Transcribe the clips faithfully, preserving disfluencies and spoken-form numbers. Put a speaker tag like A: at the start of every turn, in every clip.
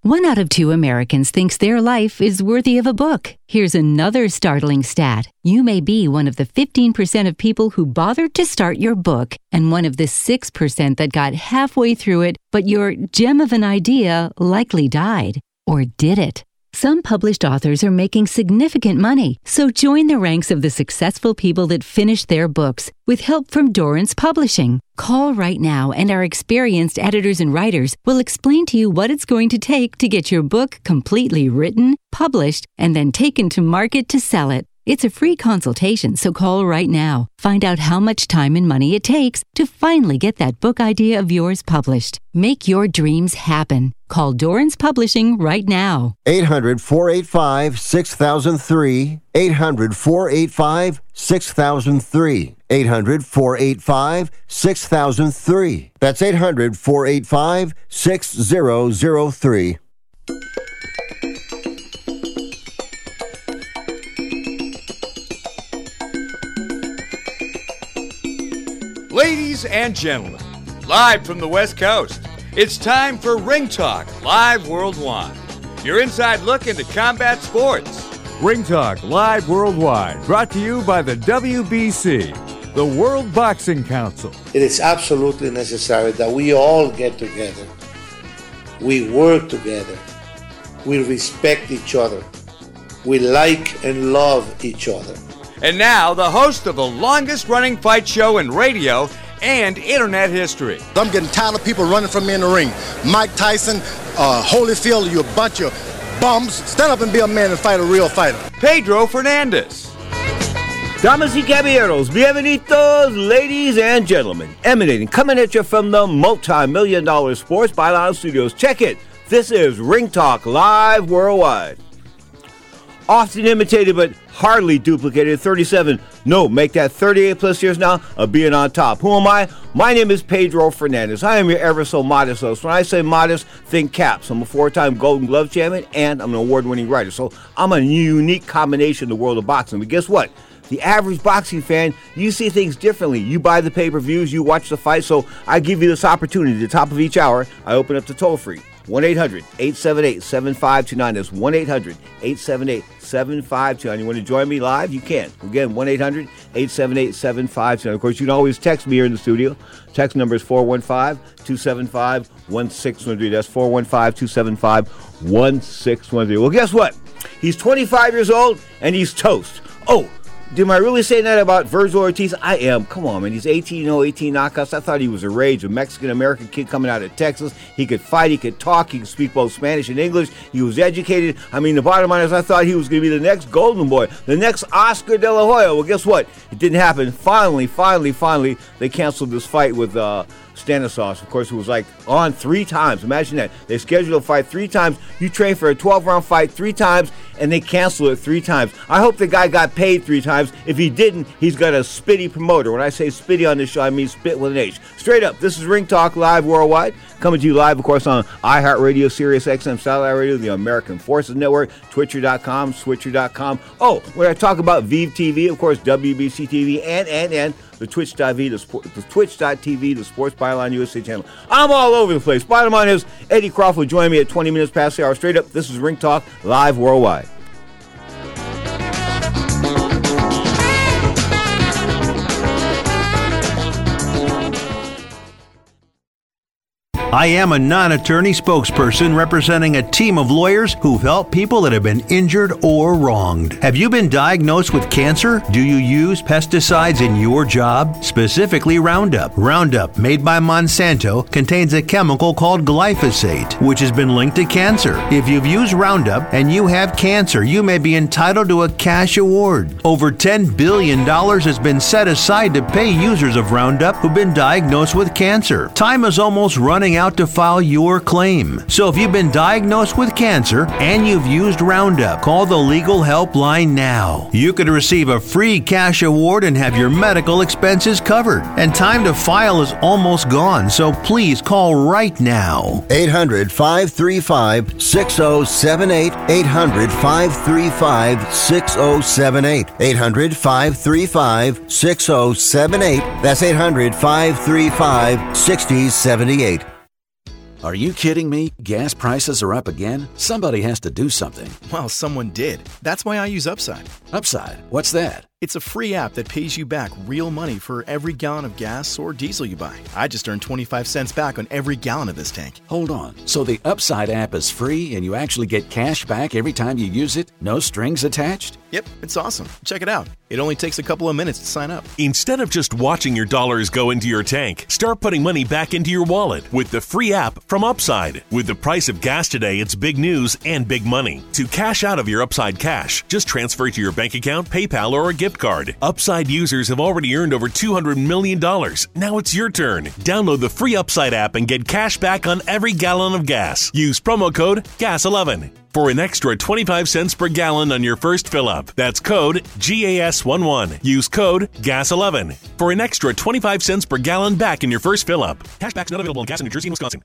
A: One out of two Americans thinks their life is worthy of a book. Here's another startling stat. You may be one of the fifteen percent of people who bothered to start your book and one of the six percent that got halfway through it, but your gem of an idea likely died. Or did it? Some published authors are making significant money, so join the ranks of the successful people that finished their books with help from Dorrance Publishing. Call right now and our experienced editors and writers will explain to you what it's going to take to get your book completely written, published, and then taken to market to sell it. It's a free consultation, so call right now. Find out how much time and money it takes to finally get that book idea of yours published. Make your dreams happen. Call Dorrance Publishing right now.
B: eight hundred, four eight five, six thousand three. eight hundred, four eight five, six thousand three. eight hundred, four eight five, six thousand three. That's eight hundred, four eight five, six thousand three.
C: Ladies and gentlemen, live from the West Coast, it's time for Ring Talk Live Worldwide, your inside look into combat sports.
D: Ring Talk Live Worldwide, brought to you by the W B C, the World Boxing Council.
E: It is absolutely necessary that we all get together. We work together. We respect each other. We like and love each other.
C: And now, the host of the longest-running fight show in radio and internet history.
F: I'm getting tired of people running from me in the ring. Mike Tyson, uh, Holyfield, you a bunch of bums. Stand up and be a man and fight a real fighter.
C: Pedro Fernandez.
G: Damas y caballeros, bienvenidos, ladies and gentlemen. Emanating, coming at you from the multi-million dollar Sports Byline Studios. Check it. This is Ring Talk Live Worldwide. Often imitated but hardly duplicated. thirty-seven, no, make that thirty-eight plus years now of being on top. Who am I? My name is Pedro Fernandez. I am your ever so modest host. When I say modest, think caps. I'm a four-time Golden Glove champion and I'm an award-winning writer. So I'm a unique combination in the world of boxing. But guess what? The average boxing fan, you see things differently. You buy the pay-per-views, you watch the fight. So I give you this opportunity. At the top of each hour, I open up the toll-free. one eight hundred, eight seven eight, seven five two nine. That's one eight hundred, eight seven eight, seven five two nine. You want to join me live? You can. Again, one eight hundred, eight seven eight, seven five two nine. Of course, you can always text me here in the studio. Text number is four one five, two seven five, one six one three. That's four one five, two seven five, one six one three. Well, guess what? He's twenty-five years old, and he's toast. Oh, am I really saying that about Virgil Ortiz? I am. Come on, man. He's eighteen oh, eighteen knockouts. I thought he was a rage, a Mexican-American kid coming out of Texas. He could fight. He could talk. He could speak both Spanish and English. He was educated. I mean, the bottom line is I thought he was going to be the next Golden Boy, the next Oscar De La Hoya. Well, guess what? It didn't happen. Finally, finally, finally, they canceled this fight with uh, Stanislaus. Of course, it was like on three times. Imagine that. They scheduled a fight three times. You train for a twelve-round fight three times, and they canceled it three times. I hope the guy got paid three times. If he didn't, he's got a spitty promoter. When I say spitty on this show, I mean spit with an H. Straight up, this is Ring Talk Live Worldwide. Coming to you live, of course, on iHeartRadio, Sirius X M Satellite Radio, the American Forces Network, Twitcher dot com, Switcher dot com. Oh, when I talk about Vive T V, of course, W B C T V, and, and, and the Twitch dot V, the, the Twitch dot T V, the Sports Byline U S A channel. I'm all over the place. Bottom line is, Eddie Crawford joined me at twenty minutes past the hour. Straight up, this is Ring Talk Live Worldwide.
H: I am a non-attorney spokesperson representing a team of lawyers who've helped people that have been injured or wronged. Have you been diagnosed with cancer? Do you use pesticides in your job? Specifically Roundup. Roundup, made by Monsanto, contains a chemical called glyphosate, which has been linked to cancer. If you've used Roundup and you have cancer, you may be entitled to a cash award. Over ten billion dollars has been set aside to pay users of Roundup who've been diagnosed with cancer. Time is almost running out to file your claim. So if you've been diagnosed with cancer and you've used Roundup, call the legal helpline now. You could receive a free cash award and have your medical expenses covered. And time to file is almost gone, so please call right now.
B: eight hundred, five three five, six oh seven eight. eight hundred, five three five, six oh seven eight. eight hundred, five three five, six oh seven eight. That's eight hundred, five three five, six oh seven eight.
I: Are you kidding me? Gas prices are up again? Somebody has to do something.
J: Well, someone did. That's why I use Upside.
I: Upside? What's that?
J: It's a free app that pays you back real money for every gallon of gas or diesel you buy. I just earned twenty-five cents back on every gallon of this tank.
I: Hold on. So the Upside app is free and you actually get cash back every time you use it? No strings attached?
J: Yep, it's awesome. Check it out. It only takes a couple of minutes to sign up.
K: Instead of just watching your dollars go into your tank, start putting money back into your wallet with the free app from Upside. With the price of gas today, it's big news and big money. To cash out of your Upside cash, just transfer it to your bank account, PayPal, or a gift card. Upside users have already earned over two hundred million dollars. Now it's your turn. Download the free Upside app and get cash back on every gallon of gas. Use promo code G A S eleven for an extra twenty-five cents per gallon on your first fill-up. That's code G A S eleven. Use code G A S eleven for an extra twenty-five cents per gallon back in your first fill-up. Cashback's not available in gas in New Jersey and Wisconsin.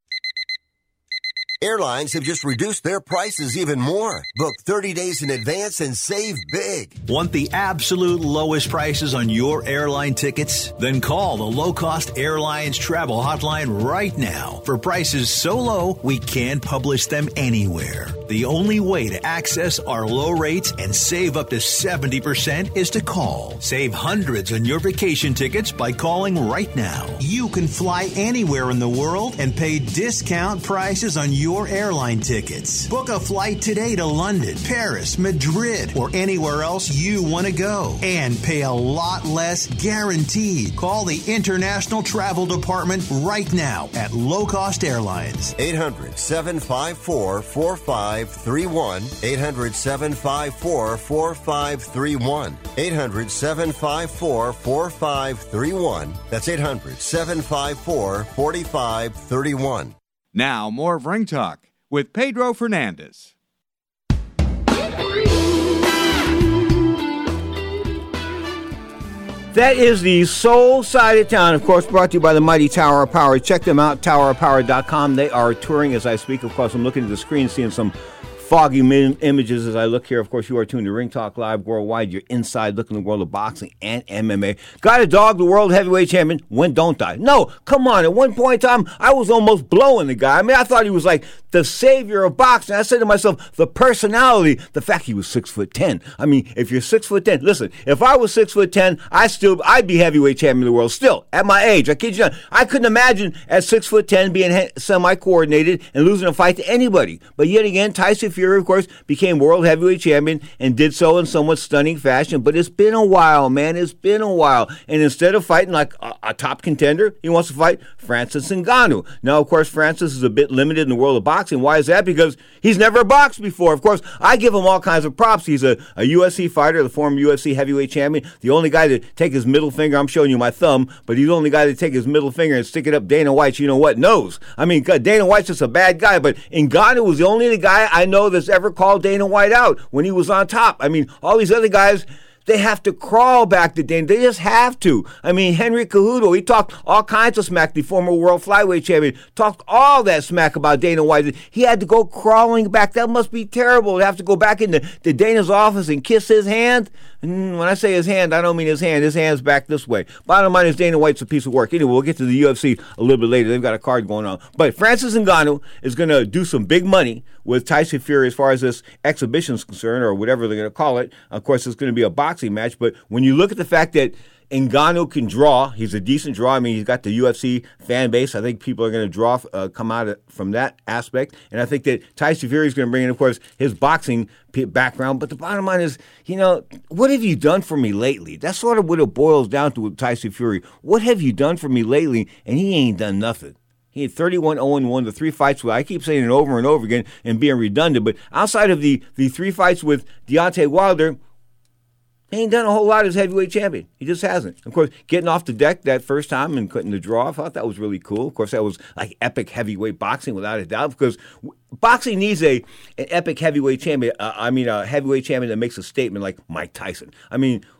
B: Airlines have just reduced their prices even more. Book thirty days in advance and save big.
H: Want the absolute lowest prices on your airline tickets? Then call the Low Cost Airlines Travel Hotline right now for prices so low we can't publish them anywhere. The only way to access our low rates and save up to seventy percent is to call. Save hundreds on your vacation tickets by calling right now. You can fly anywhere in the world and pay discount prices on your Your airline tickets. Book a flight today to London, Paris, Madrid, or anywhere else you want to go and pay a lot less guaranteed. Call the International Travel Department right now at Low Cost Airlines.
B: eight hundred, seven five four, four five three one. eight hundred, seven five four, four five three one. eight hundred, seven five four, four five three one. That's eight hundred, seven five four, four five three one.
C: Now, more of Ring Talk with Pedro Fernandez.
G: That is the soul side of town, of course, brought to you by the mighty Tower of Power. Check them out, tower of power dot com. They are touring as I speak. Of course, I'm looking at the screen, seeing some foggy min- images as I look here. Of course, you are tuned to Ring Talk Live Worldwide. You're inside looking at the world of boxing and M M A. Got a dog, the world heavyweight champion. When don't I? No, come on. At one point in time, I was almost blowing the guy. I mean, I thought he was like the savior of boxing. I said to myself, the personality, the fact he was six foot ten. I mean, if you're six foot ten, listen, if I was six foot ten, I still, I'd be heavyweight champion of the world still at my age. I kid you not. I couldn't imagine at six foot ten being he- semi-coordinated and losing a fight to anybody. But yet again, Tyson Fury, of course, became world heavyweight champion and did so in somewhat stunning fashion. But it's been a while, man. It's been a while. And instead of fighting like a, a top contender, he wants to fight Francis Ngannou. Now, of course, Francis is a bit limited in the world of boxing. Why is that? Because he's never boxed before. Of course, I give him all kinds of props. He's a, a U F C fighter, the former U F C heavyweight champion, the only guy to take his middle finger, I'm showing you my thumb, but he's the only guy to take his middle finger and stick it up Dana White's, you know what, nose. I mean, Dana White's just a bad guy, but Ngannou was the only guy I know that's ever called Dana White out when he was on top. I mean, all these other guys, they have to crawl back to Dana. They just have to. I mean, Henry Cejudo, he talked all kinds of smack, the former world flyweight champion, talked all that smack about Dana White. He had to go crawling back. That must be terrible to have to go back into to Dana's office and kiss his hand. And when I say his hand, I don't mean his hand. His hand's back this way. Bottom line is Dana White's a piece of work. Anyway, we'll get to the U F C a little bit later. They've got a card going on. But Francis Ngannou is going to do some big money with Tyson Fury as far as this exhibition is concerned, or whatever they're going to call it. Of course, it's going to be a boxing match. But when you look at the fact that Ngannou can draw, he's a decent draw. I mean, he's got the U F C fan base. I think people are going to draw, uh, come out of, from that aspect. And I think that Tyson Fury is going to bring in, of course, his boxing background. But the bottom line is, you know, what have you done for me lately? That's sort of what it boils down to with Tyson Fury. What have you done for me lately? And he ain't done nothing. He had thirty-one oh one, the three fights with, I keep saying it over and over again and being redundant, but outside of the, the three fights with Deontay Wilder, he ain't done a whole lot as heavyweight champion. He just hasn't. Of course, getting off the deck that first time and cutting the draw, I thought that was really cool. Of course, that was like epic heavyweight boxing without a doubt, because boxing needs a an epic heavyweight champion. Uh, I mean, a heavyweight champion that makes a statement like Mike Tyson. I mean,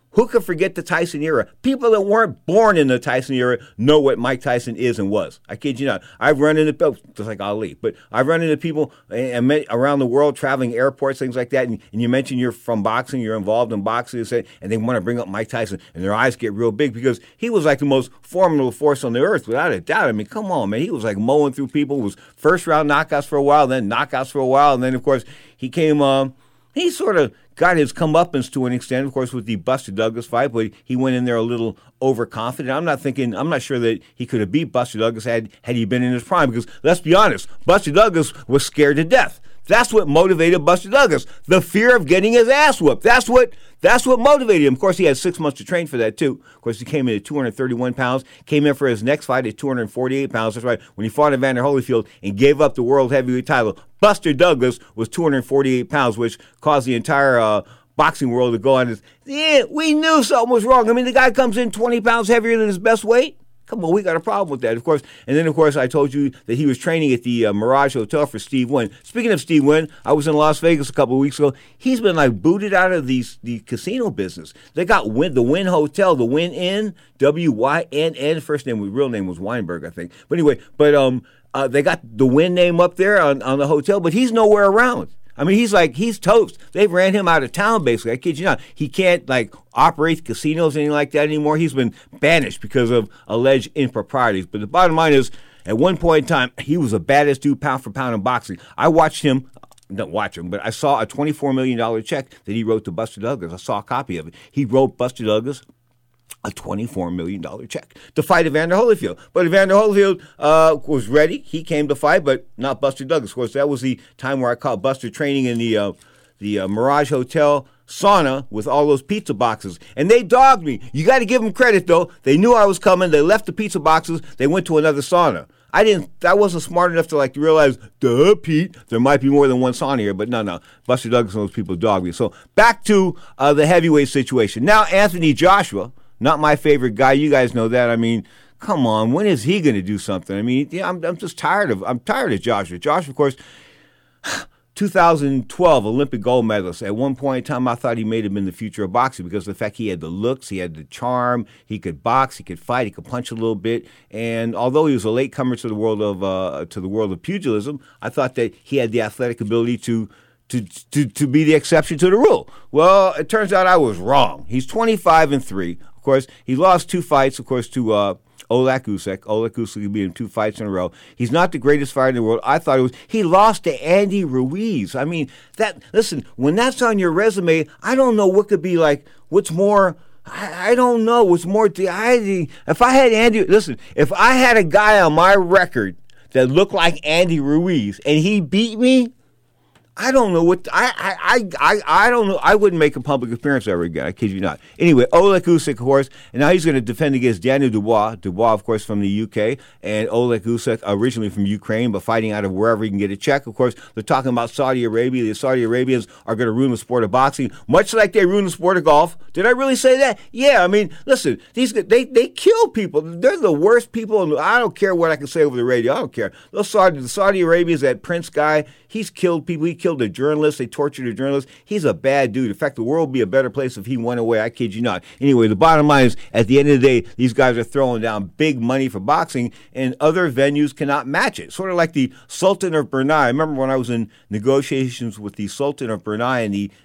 G: Who could forget the Tyson era? People that weren't born in the Tyson era know what Mike Tyson is and was. I kid you not. I've run into people, just like Ali, but I've run into people and met around the world, traveling airports, things like that, and, and you mention you're from boxing, you're involved in boxing, and they want to bring up Mike Tyson, and their eyes get real big because he was like the most formidable force on the earth, without a doubt. I mean, come on, man. He was like mowing through people. It was first-round knockouts for a while, then knockouts for a while, and then, of course, he came, um, he sort of got his comeuppance to an extent, of course, with the Buster Douglas fight, but he went in there a little overconfident. I'm not thinking, I'm not sure that he could have beat Buster Douglas had, had he been in his prime, because let's be honest, Buster Douglas was scared to death. That's what motivated Buster Douglas, the fear of getting his ass whooped. That's what that's what motivated him. Of course, he had six months to train for that, too. Of course, he came in at two hundred thirty-one pounds, came in for his next fight at two hundred forty-eight pounds. That's right, when he fought Evander Holyfield and gave up the world heavyweight title, Buster Douglas was two hundred forty-eight pounds, which caused the entire uh, boxing world to go on as, yeah, we knew something was wrong. I mean, the guy comes in twenty pounds heavier than his best weight. Come on, we got a problem with that, of course. And then, of course, I told you that he was training at the uh, Mirage Hotel for Steve Wynn. Speaking of Steve Wynn, I was in Las Vegas a couple of weeks ago. He's been, like, booted out of these, the casino business. They got Wynn, the Wynn Hotel, the Wynn Inn, W Y N N. First name, real name was Weinberg, I think. But anyway, but um, uh, they got the Wynn name up there on, on the hotel, but he's nowhere around. I mean, he's like, he's toast. They've ran him out of town, basically. I kid you not. He can't, like, operate casinos or anything like that anymore. He's been banished because of alleged improprieties. But the bottom line is, at one point in time, he was the baddest dude pound for pound in boxing. I watched him, don't watch him, but I saw a twenty-four million dollars check that he wrote to Buster Douglas. I saw a copy of it. He wrote Buster Douglas a twenty-four million dollars check to fight Evander Holyfield. But Evander Holyfield uh, was ready. He came to fight, but not Buster Douglas. Of course, that was the time where I caught Buster training in the uh, the uh, Mirage Hotel sauna with all those pizza boxes. And they dogged me. You got to give them credit, though. They knew I was coming. They left the pizza boxes. They went to another sauna. I didn't. I wasn't smart enough to like realize, duh, Pete, there might be more than one sauna here. But no, no. Buster Douglas and those people dogged me. So back to uh, the heavyweight situation. Now, Anthony Joshua, not my favorite guy. You guys know that. I mean, come on. When is he going to do something? I mean, yeah, I'm, I'm just tired of. I'm tired of Joshua. Joshua, of course, two thousand twelve Olympic gold medalist. At one point in time, I thought he may have been the future of boxing because of the fact he had the looks, he had the charm, he could box, he could fight, he could punch a little bit. And although he was a latecomer to the world of uh, to the world of pugilism, I thought that he had the athletic ability to. To, to to be the exception to the rule. Well, it turns out I was wrong. He's twenty-five and three. Of course, he lost two fights, of course, to uh, Oleg Usyk. Oleg Usyk beat him two fights in a row. He's not the greatest fighter in the world. I thought it was. He lost to Andy Ruiz. I mean, that. Listen, when that's on your resume, I don't know what could be like. What's more? I, I don't know. What's more? I, if I had Andy, listen, if I had a guy on my record that looked like Andy Ruiz and he beat me, I don't know what I I I I don't know. I wouldn't make a public appearance ever again. I kid you not. Anyway, Oleg Usyk, of course, and now he's going to defend against Daniel Dubois. Dubois, of course, from the U K, and Oleg Usyk, originally from Ukraine, but fighting out of wherever he can get a check. Of course, they're talking about Saudi Arabia. The Saudi Arabians are going to ruin the sport of boxing, much like they ruined the sport of golf. Did I really say that? Yeah. I mean, listen, these they they kill people. They're the worst people. I don't care what I can say over the radio. I don't care. Those Saudi the Saudi Arabians, that Prince guy, he's killed people. He killed a journalist. They tortured a journalist. He's a bad dude. In fact, the world would be a better place if he went away. I kid you not. Anyway, the bottom line is, at the end of the day, these guys are throwing down big money for boxing, and other venues cannot match it. Sort of like the Sultan of Brunei. I remember when I was in negotiations with the Sultan of Brunei in the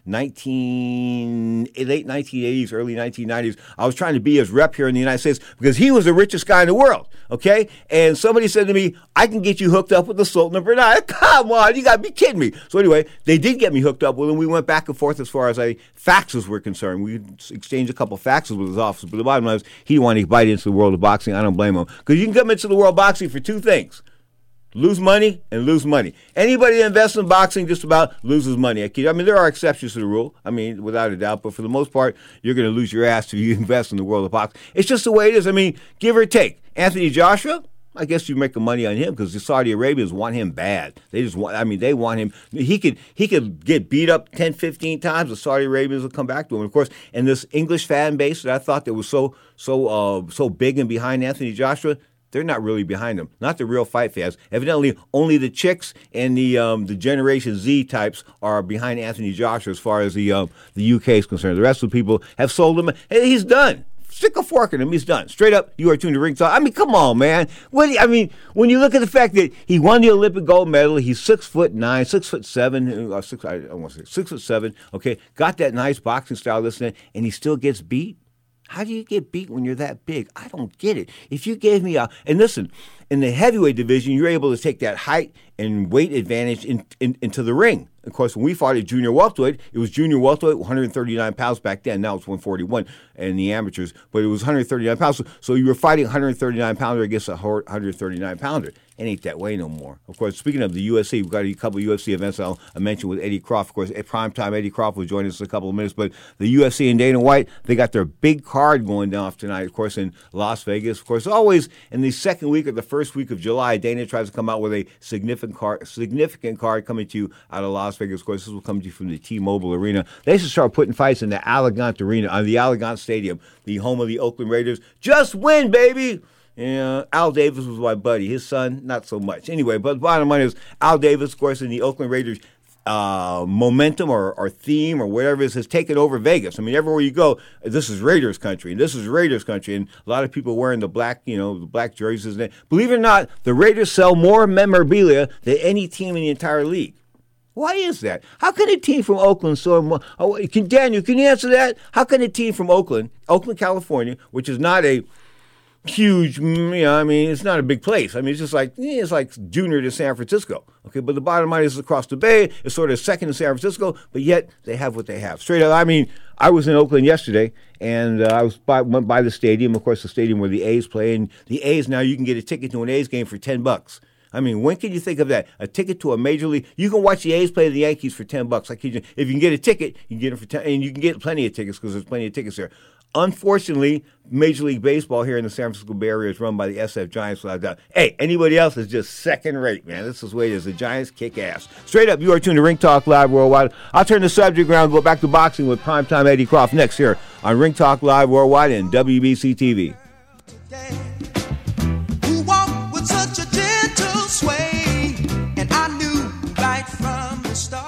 G: nineteen, late nineteen eighties, early nineteen nineties. I was trying to be his rep here in the United States because he was the richest guy in the world, okay? And somebody said to me, I can get you hooked up with the Sultan of Brunei. Come on, you got to be kidding me. So anyway, they did get me hooked up with him. We went back and forth as far as I, faxes were concerned. We exchanged a couple faxes with his office. But the bottom line is, he wanted to bite into the world of boxing. I don't blame him. Because you can come into the world of boxing for two things. Lose money and lose money. Anybody that invests in boxing just about loses money. I mean, there are exceptions to the rule. I mean, without a doubt. But for the most part, you're going to lose your ass if you invest in the world of boxing. It's just the way it is. I mean, give or take. Anthony Joshua, I guess you make the money on him because the Saudi Arabians want him bad. They just want, I mean, they want him. He could he could get beat up ten, fifteen times. The Saudi Arabians will come back to him. Of course, and this English fan base that I thought that was so so uh, so big and behind Anthony Joshua, they're not really behind him. Not the real fight fans. Evidently, only the chicks and the um, the Generation Z types are behind Anthony Joshua as far as the um, the U K is concerned. The rest of the people have sold him. Hey, he's done. Stick a fork in him. He's done. Straight up, you are tuned to Ring Talk. I mean, come on, man. What? I mean, when you look at the fact that he won the Olympic gold medal, he's six foot nine, six foot seven, uh, six, I want to say six foot seven. Okay, got that nice boxing style, listening, and he still gets beat. How do you get beat when you're that big? I don't get it. If you gave me a and listen, in the heavyweight division, you're able to take that height and weight advantage in, in, into the ring. Of course, when we fought at junior welterweight, it was junior welterweight, one hundred thirty-nine pounds back then. Now it's one forty-one in the amateurs, but it was one hundred thirty-nine pounds. So, so you were fighting a one hundred thirty-nine pounder against a one hundred thirty-nine pounder. It ain't that way no more. Of course, speaking of the U F C, we've got a couple of U F C events I'll I mentioned with Eddie Croft. Of course, at primetime, Eddie Croft will join us in a couple of minutes. But the U F C and Dana White, they got their big card going down tonight, of course, in Las Vegas. Of course, always in the second week or the first week of July, Dana tries to come out with a significant card, significant card coming to you out of Las Vegas. Of course, this will come to you from the T-Mobile Arena. They should start putting fights in the Allegiant Arena, on the Allegiant Stadium, the home of the Oakland Raiders. Just win, baby! Yeah, Al Davis was my buddy. His son, not so much. Anyway, but the bottom line is Al Davis, of course, in the Oakland Raiders uh, momentum or, or theme or whatever it is, has taken over Vegas. I mean, everywhere you go, this is Raiders country, and this is Raiders country, and a lot of people wearing the black, you know, the black jerseys. Believe it or not, the Raiders sell more memorabilia than any team in the entire league. Why is that? How can a team from Oakland sell more? Oh, can Daniel, can you answer that? How can a team from Oakland, Oakland, California, which is not a huge, you know, I mean, it's not a big place. I mean, it's just like, eh, it's like junior to San Francisco. Okay, but the bottom line is across the bay. It's sort of second to San Francisco, but yet they have what they have. Straight up, I mean, I was in Oakland yesterday, and uh, I was by, went by the stadium, of course, the stadium where the A's play, and the A's, now you can get a ticket to an A's game for ten bucks. I mean, when can you think of that? A ticket to a major league. You can watch the A's play the Yankees for ten bucks. Like if you can get a ticket, you can get it for ten, and you can get plenty of tickets because there's plenty of tickets there. Unfortunately, Major League Baseball here in the San Francisco Bay Area is run by the S F Giants without doubt. Hey, anybody else is just second rate, man. This is the way it is. The Giants kick ass. Straight up, you are tuned to Ring Talk Live Worldwide. I'll turn the subject around and go back to boxing with primetime Eddie Croft next here on Ring Talk Live Worldwide and W B C T V.
L: Who walked with such a gentle sway, and I knew right from the start.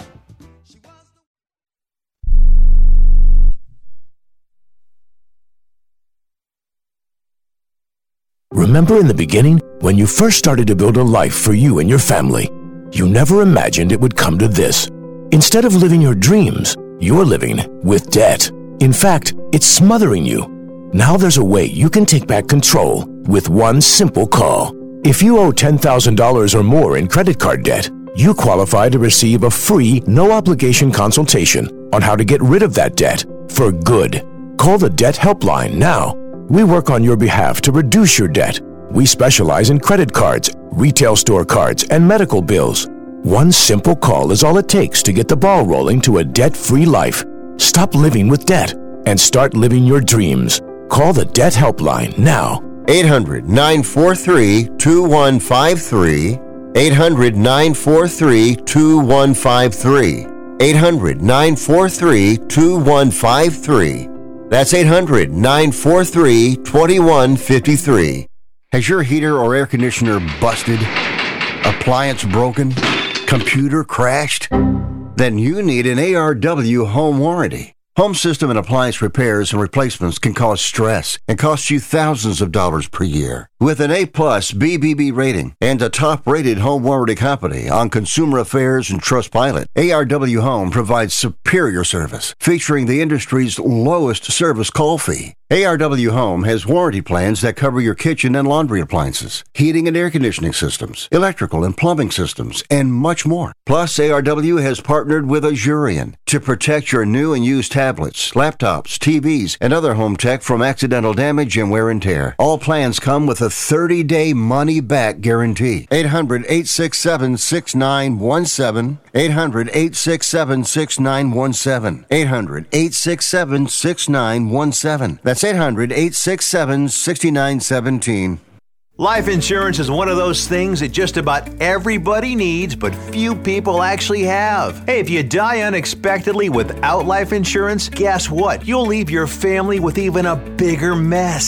M: Remember in the beginning, when you first started to build a life for you and your family, you never imagined it would come to this. Instead of living your dreams, you're living with debt. In fact, it's smothering you. Now there's a way you can take back control with one simple call. If you owe ten thousand dollars or more in credit card debt, you qualify to receive a free, no-obligation consultation on how to get rid of that debt for good. Call the Debt Helpline now. We work on your behalf to reduce your debt. We specialize in credit cards, retail store cards, and medical bills. One simple call is all it takes to get the ball rolling to a debt-free life. Stop living with debt and start living your dreams. Call the Debt Helpline now.
B: eight hundred, nine four three, two one five three. eight hundred, nine four three, two one five three. eight hundred, nine four three, two one five three. That's eight hundred, nine four three, two one five three. Has your heater or air conditioner busted? Appliance broken? Computer crashed? Then you need an A R W home warranty. Home system and appliance repairs and replacements can cause stress and cost you thousands of dollars per year. With an A-plus B B B rating and a top-rated home warranty company on Consumer Affairs and Trustpilot, A R W Home provides superior service, featuring the industry's lowest service call fee. A R W Home has warranty plans that cover your kitchen and laundry appliances, heating and air conditioning systems, electrical and plumbing systems, and much more. Plus, A R W has partnered with Azurion to protect your new and used tablets, laptops, T Vs, and other home tech from accidental damage and wear and tear. All plans come with a thirty-day money-back guarantee. eight hundred, eight six seven, six nine one seven. eight hundred, eight six seven, six nine one seven. eight hundred, eight six seven, six nine one seven. That's eight hundred, eight six seven, six nine one seven.
H: Life insurance is one of those things that just about everybody needs, but few people actually have. Hey, if you die unexpectedly without life insurance, guess what? You'll leave your family with even a bigger mess.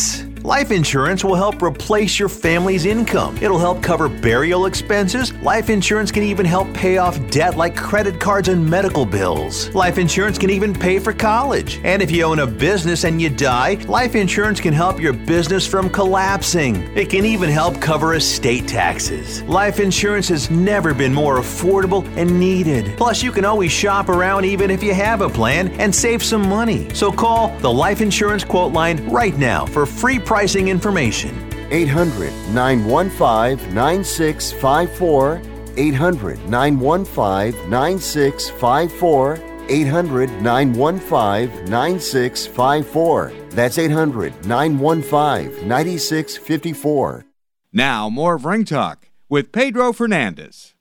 H: Life insurance will help replace your family's income. It'll help cover burial expenses. Life insurance can even help pay off debt like credit cards and medical bills. Life insurance can even pay for college. And if you own a business and you die, life insurance can help your business from collapsing. It can even help cover estate taxes. Life insurance has never been more affordable and needed. Plus, you can always shop around even if you have a plan and save some money. So call the Life Insurance Quote Line right now for free pricing information.
B: eight hundred, nine one five, nine six five four. eight hundred, nine one five, nine six five four. eight hundred, nine one five, nine six five four. That's eight hundred, nine one five, nine six five four.
C: Now, more of Ring Talk with Pedro Fernandez.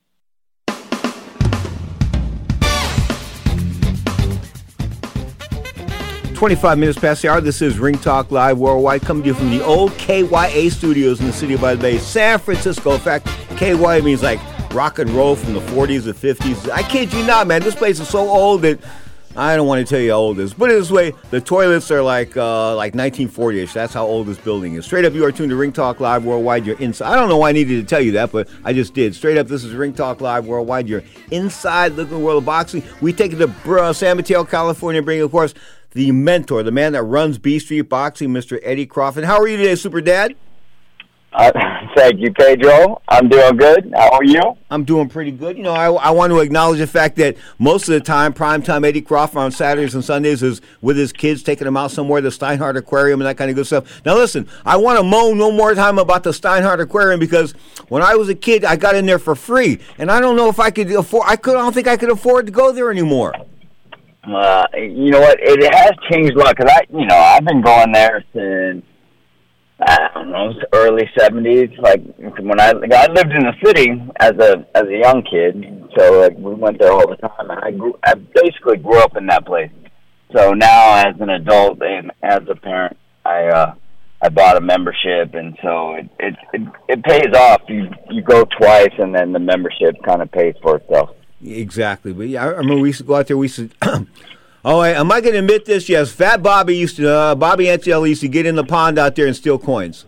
G: twenty-five minutes past the hour. This is Ring Talk Live Worldwide, coming to you from the old K Y A studios in the city of By the Bay, San Francisco. In fact, K Y A means like rock and roll from the forties or fifties. I kid you not, man. This place is so old that I don't want to tell you how old it is. Put it this way, the toilets are like uh, like nineteen forty-ish. That's how old this building is. Straight up, you are tuned to Ring Talk Live Worldwide. You're inside. I don't know why I needed to tell you that, but I just did. Straight up, this is Ring Talk Live Worldwide. You're inside looking at the world of boxing. We take it to uh, San Mateo, California, and bring, of course, the mentor, the man that runs B Street Boxing, Mister Eddie Crawford. How are you today, Super Dad?
N: Uh, thank you, Pedro. I'm doing good. How are you?
G: I'm doing pretty good. You know, I, I want to acknowledge the fact that most of the time, primetime Eddie Crawford on Saturdays and Sundays is with his kids, taking them out somewhere, the Steinhardt Aquarium and that kind of good stuff. Now, listen, I want to moan no more time about the Steinhardt Aquarium because when I was a kid, I got in there for free, and I don't know if I could afford. I could. I don't think I could afford to go there anymore.
N: Uh, you know what? It has changed a lot because I, you know, I've been going there since I don't know, early seventies. Like when I, like, I lived in the city as a as a young kid, so like we went there all the time, and I grew. I basically grew up in that place. So now, as an adult and as a parent, I uh, I bought a membership, and so it it it, it pays off. You you go twice, and then the membership kind of pays for itself.
G: Exactly. But yeah, I remember we used to go out there. We used to. Oh, am I going to admit this? Yes, Fat Bobby used to. Uh, Bobby Antielli used to get in the pond out there and steal coins.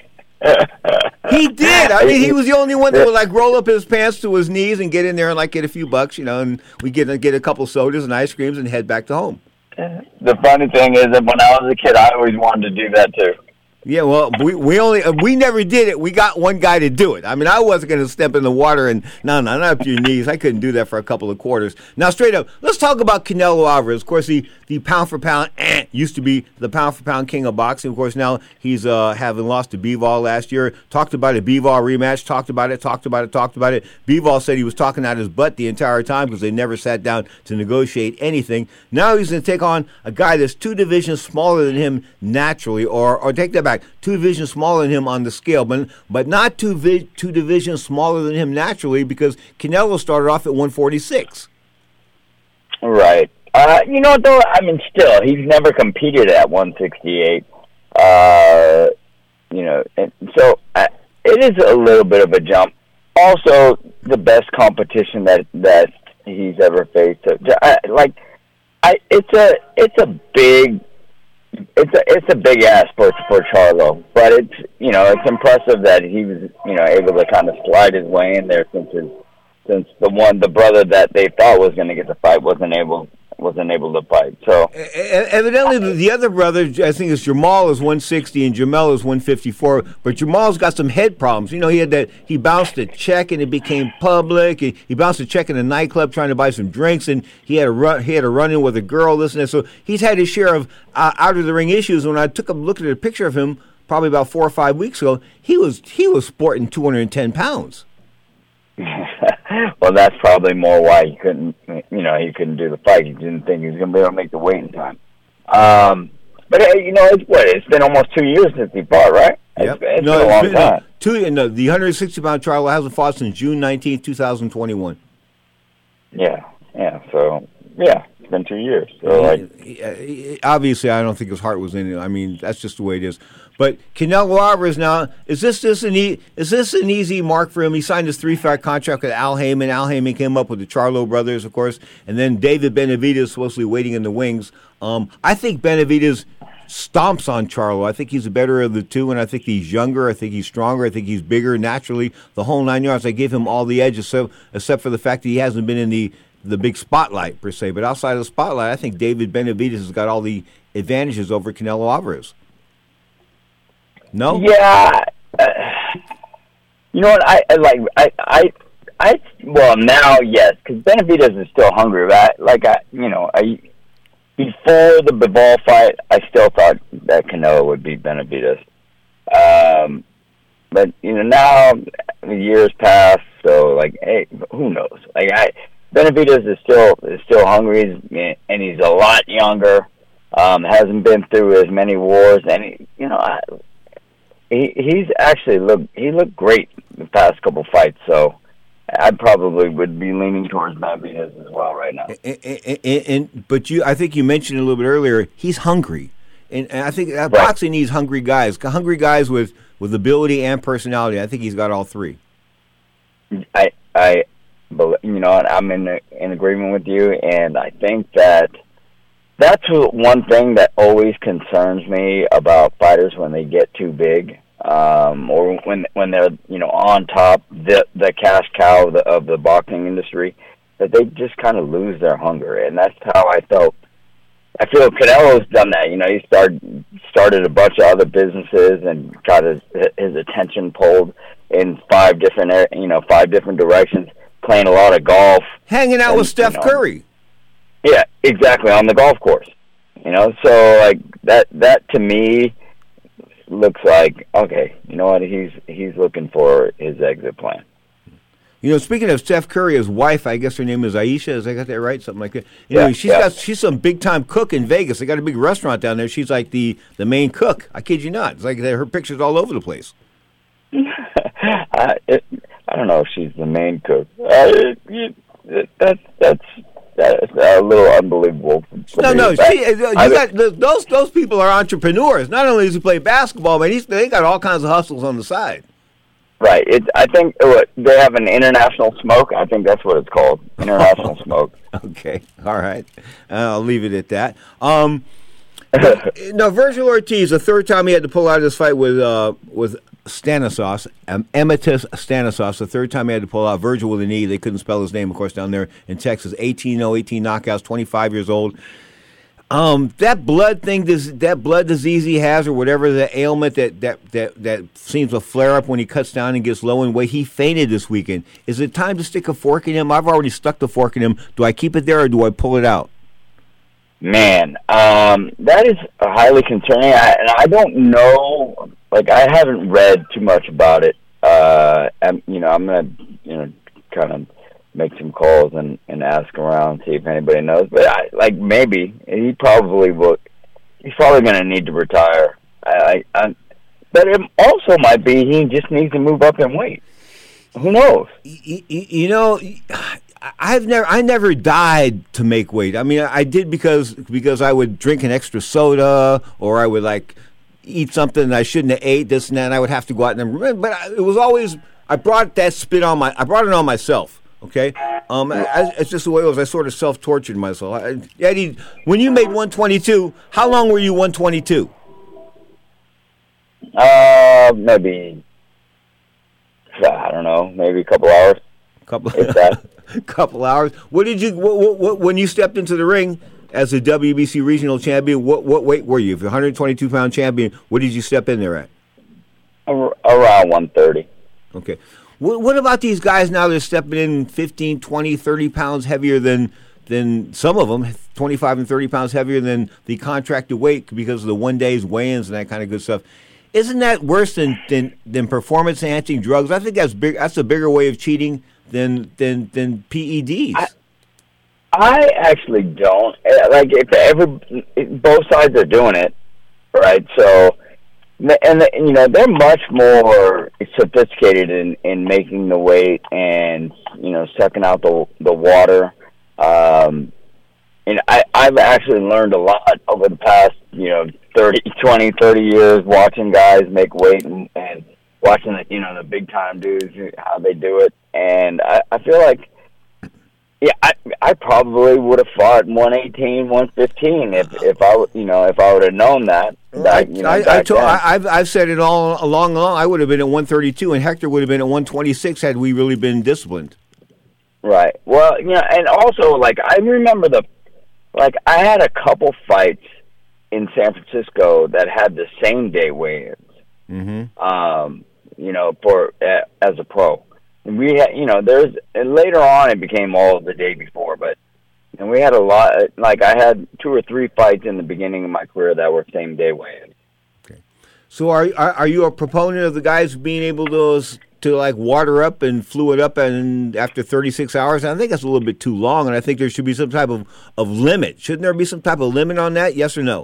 G: He did. I mean, he was the only one that would like roll up his pants to his knees and get in there and like get a few bucks, you know, and we get get a couple sodas and ice creams and head back to home.
N: The funny thing is that when I was a kid, I always wanted to do that too.
G: Yeah, well, we we only we never did it. We got one guy to do it. I mean, I wasn't going to step in the water and no, no, not up to your knees. I couldn't do that for a couple of quarters. Now, straight up, let's talk about Canelo Alvarez. Of course, the the pound for pound eh, used to be the pound for pound king of boxing. Of course, now he's uh, having lost to Bivol last year. Talked about a Bivol rematch. Talked about it. Talked about it. Talked about it. Bivol said he was talking out his butt the entire time because they never sat down to negotiate anything. Now he's going to take on a guy that's two divisions smaller than him naturally, or or take that back. Two divisions smaller than him on the scale, but but not two vi- two divisions smaller than him naturally because Canelo started off at one forty-six.
N: Right. Uh, you know, though, I mean, still, he's never competed at one sixty-eight. Uh, you know, and so uh, it is a little bit of a jump. Also, the best competition that that he's ever faced. Uh, like, I, it's a it's a big. It's a it's a big ask for for Charlo, but it's you know it's impressive that he was you know able to kind of slide his way in there since his, since the one the brother that they thought was going to get the fight wasn't able wasn't able to fight. So
G: evidently the other brother, I think it's Jamal, is one sixty and Jamel is one fifty-four, but Jamal's got some head problems. You know, he had that he bounced a check and it became public. He, he bounced a check in a nightclub trying to buy some drinks, and he had a run he had a run in with a girl. This and that. So he's had his share of uh, out of the ring issues. When I took a look at a picture of him probably about four or five weeks ago, he was he was sporting two hundred ten pounds.
N: Well, that's probably more why he couldn't, you know, he couldn't do the fight. He didn't think he was going to be able to make the weight in time. Um, but, hey, you know, it's what? It's been almost two years since he fought, right?
G: Yep.
N: It's, it's
G: no,
N: been a long
G: been,
N: time.
G: No, two, no, the one sixty pound trial hasn't fought since June nineteenth, twenty twenty-one.
N: Yeah, yeah. So, yeah, it's been two years. So, like,
G: obviously, I don't think his heart was in it. I mean, that's just the way it is. But Canelo Alvarez now, is this this an e- is this an easy mark for him? He signed his three-fight contract with Al Heyman. Al Heyman came up with the Charlo brothers, of course, and then David Benavidez supposedly waiting in the wings. Um, I think Benavidez stomps on Charlo. I think he's the better of the two, and I think he's younger. I think he's stronger. I think he's bigger naturally. The whole nine yards. I give him all the edge, except, except for the fact that he hasn't been in the, the big spotlight, per se. But outside of the spotlight, I think David Benavidez has got all the advantages over Canelo Alvarez. No?
N: Yeah. Uh, you know what? I, I like. I. I I well now yes, because Benavidez is still hungry. But I, like I, you know, I before the Bivol fight, I still thought that Canelo would beat Benavidez. Um, but you know now the years pass, so like, hey, who knows? Like I, Benavidez is still is still hungry, he's, and he's a lot younger. Um, hasn't been through as many wars, and he, you know, I, he he's actually looked he looked great the past couple fights, so. I probably would be leaning towards Benavidez as well right now.
G: And, and, and, and but you, I think you mentioned a little bit earlier. He's hungry, and, and I think that right. boxing needs hungry guys, hungry guys with, with ability and personality. I think he's got all three.
N: I, I, you know, I'm in in agreement with you, and I think that that's one thing that always concerns me about fighters when they get too big. Um, or when when they're you know on top, the the cash cow of the, of the boxing industry, that they just kind of lose their hunger, and that's how I felt. I feel Canelo's done that. You know, he started started a bunch of other businesses and got his his attention pulled in five different you know five different directions. Playing a lot of golf,
G: hanging out
N: and,
G: with Steph
N: you know,
G: Curry.
N: Yeah, exactly, on the golf course. You know, so like that that to me. Looks like, okay, you know what, he's he's looking for his exit plan.
G: You know, speaking of Steph Curry, his wife, I guess her name is Aisha, is I got that right? Something like that. Anyway, yeah, she's yeah. got she's some big time cook in Vegas. They got a big restaurant down there. She's like the, the main cook. I kid you not. It's like her pictures all over the place.
N: I it, I don't know if she's the main cook. Uh, it, it, that's that's That's a little unbelievable.
G: No, no, she, you got those those people are entrepreneurs. Not only does he play basketball, but he's they got all kinds of hustles on the side.
N: Right. It. I think uh, they have an international smoke. I think that's what it's called. International smoke.
G: Okay. All right. Uh, I'll leave it at that. Um, no, Virgil Ortiz, the third time he had to pull out of this fight with uh, with Stanislas, um, Emitis Stanislas, the third time he had to pull out. Virgil with a knee. They couldn't spell his name, of course, down there in Texas. eighteen oh, eighteen knockouts, twenty-five years old. Um, that blood thing, this, that blood disease he has, or whatever the ailment that, that, that, that seems to flare up when he cuts down and gets low in weight, he fainted this weekend. Is it time to stick a fork in him? I've already stuck the fork in him. Do I keep it there or do I pull it out?
N: Man, um, that is highly concerning. I, and I don't know. Like, I haven't read too much about it. Uh, I'm, you know, I'm going to, you know, kind of make some calls and, and ask around, see if anybody knows. But, I, like, maybe. He probably will. He's probably going to need to retire. I, I, I, but it also might be he just needs to move up in weight. Who knows?
G: You, you know, I've never, I never died to make weight. I mean, I did because because I would drink an extra soda, or I would like eat something that I shouldn't have ate, this and that. And I would have to go out and then, but I, it was always I brought that spit on my, I brought it on myself. Okay, um, I, it's just the way it was. I sort of self tortured myself. I, Eddie, when you made one twenty-two, how long were you one twenty-two?
N: Uh, maybe I don't know, maybe a couple hours.
G: Couple. If that. Couple hours. What did you? What, what, what, when you stepped into the ring as a W B C regional champion? What what weight were you? If you're a one twenty-two pound champion, what did you step in there at?
N: Around one thirty.
G: Okay. What, what about these guys now? They're stepping in fifteen, twenty, thirty pounds heavier than than some of them. twenty-five and thirty pounds heavier than the contracted weight because of the one day's weigh-ins and that kind of good stuff. Isn't that worse than than, than performance enhancing drugs? I think that's big. That's a bigger way of cheating than than than P E Ds.
N: I, I actually don't like if ever if both sides are doing it, right? So, and you know they're much more sophisticated in, in making the weight and you know sucking out the the water. Um, and I I've actually learned a lot over the past you know thirty, twenty, thirty years watching guys make weight and. and watching the, you know, the big time dudes, how they do it. And I, I feel like, yeah, I I probably would have fought one eighteen, one fifteen if, if I, you know, if I would have known that. Back, you know,
G: I, I,
N: back
G: told,
N: then.
G: I, I've I've said it all along. Along, I would have been at one thirty-two, and Hector would have been at one twenty-six had we really been disciplined.
N: Right. Well, you know, and also, like, I remember the, like, I had a couple fights in San Francisco that had the same day weigh-ins.
G: Mm-hmm.
N: Um, you know, for uh, as a pro, and we had, you know, there's and later on it became all the day before, but and we had a lot. Like I had two or three fights in the beginning of my career that were same day weigh-ins.
G: Okay. So are, are are you a proponent of the guys being able to to like water up and fluid up and after thirty-six hours? I think that's a little bit too long, and I think there should be some type of, of limit. Shouldn't there be some type of limit on that? Yes or no?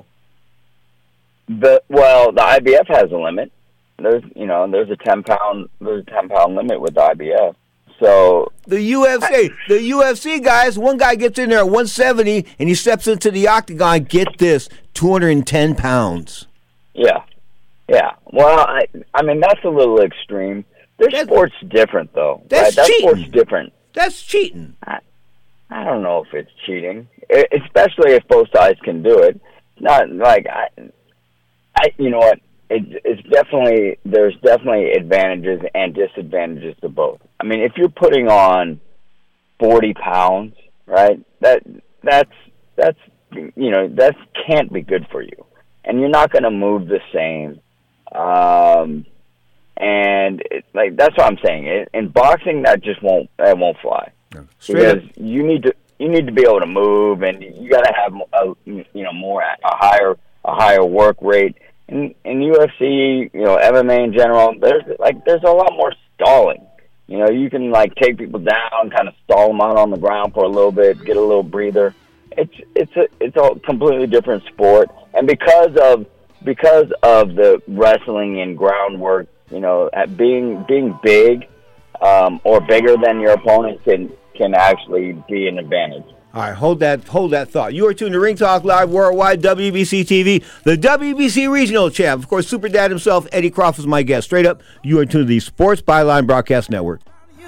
N: The well, the I B F has a limit. There's, you know, there's a ten pound, there's a ten pound limit with the I B F. So
G: the U F C, the U F C guys, one guy gets in there at one seventy and he steps into the octagon. Get this, two hundred ten pounds.
N: Yeah, yeah. Well, I, I mean, that's a little extreme. Their that's, sport's different, though.
G: That's
N: right?
G: cheating.
N: That sport's different.
G: That's cheating.
N: I, I don't know if it's cheating, it, especially if both sides can do it. It's not like I, I, you know what. It's, it's definitely, there's definitely advantages and disadvantages to both. I mean, if you're putting on forty pounds, right, that that's, that's, you know, that can't be good for you. And you're not going to move the same. Um, and, it, like, that's what I'm saying. In, in boxing, that just won't, that won't fly.
G: No.
N: Because up. you need to, you need to be able to move, and you got to have, a, you know, more, a higher, a higher work rate. In, in U F C, you know, M M A in general, there's like there's a lot more stalling. You know, you can like take people down, kind of stall them out on the ground for a little bit, get a little breather. It's it's a it's a completely different sport, and because of because of the wrestling and groundwork, you know, at being being big um, or bigger than your opponent can can actually be an advantage.
G: All right, hold that hold that thought. You are tuned to Ring Talk Live Worldwide, W B C T V, the W B C Regional Champ. Of course, Super Dad himself, Eddie Croft, is my guest. Straight up, you are tuned to the Sports Byline Broadcast Network.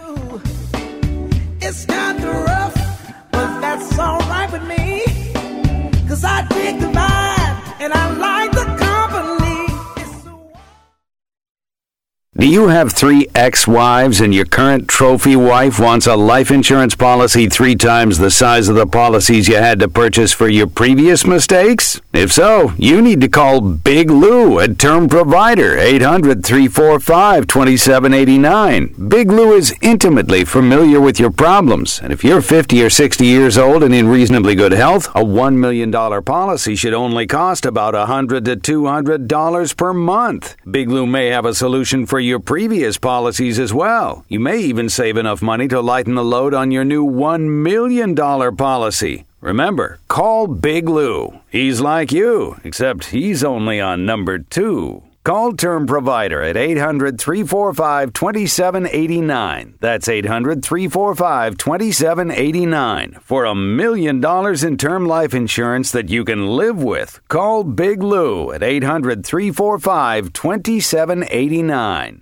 L: It's kind of rough, but that's all right with me, because I dig the vibe, and I like the company.
O: Do you have three ex-wives and your current trophy wife wants a life insurance policy three times the size of the policies you had to purchase for your previous mistakes? If so, you need to call Big Lou at Term Provider, eight hundred, three four five, two seven eight nine. Big Lou is intimately familiar with your problems, and if you're fifty or sixty years old and in reasonably good health, a one million dollars policy should only cost about one hundred to two hundred dollars per month. Big Lou may have a solution for you your previous policies as well. You may even save enough money to lighten the load on your new one million dollars policy. Remember, call Big Lou. He's like you, except he's only on number two. Call Term Provider at eight hundred, three four five, two seven eight nine. That's eight hundred, three four five, two seven eight nine. For a million dollars in term life insurance that you can live with. Call Big Lou at eight hundred, three four five, two seven eight nine.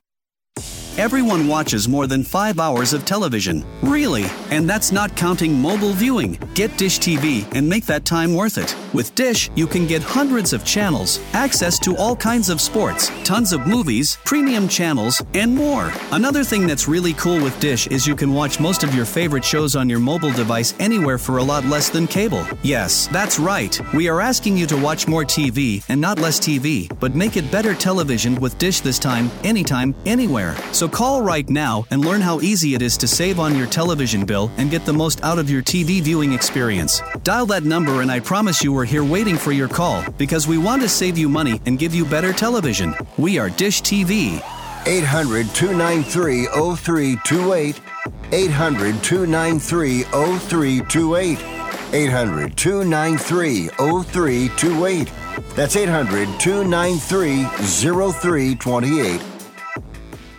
P: Everyone watches more than five hours of television. Really? And that's not counting mobile viewing. Get Dish T V and make that time worth it. With Dish, you can get hundreds of channels, access to all kinds of sports, tons of movies, premium channels, and more. Another thing that's really cool with Dish is you can watch most of your favorite shows on your mobile device anywhere for a lot less than cable. Yes, that's right. We are asking you to watch more T V and not less T V, but make it better television with Dish this time, anytime, anywhere. So call right now and learn how easy it is to save on your television bill and get the most out of your T V viewing experience. Dial that number and I promise you we're here waiting for your call because we want to save you money and give you better television. We are Dish T V.
B: eight hundred, two nine three, oh three two eight. eight hundred, two nine three, oh three two eight. eight hundred, two nine three, oh three two eight. That's eight hundred, two nine three, oh three two eight.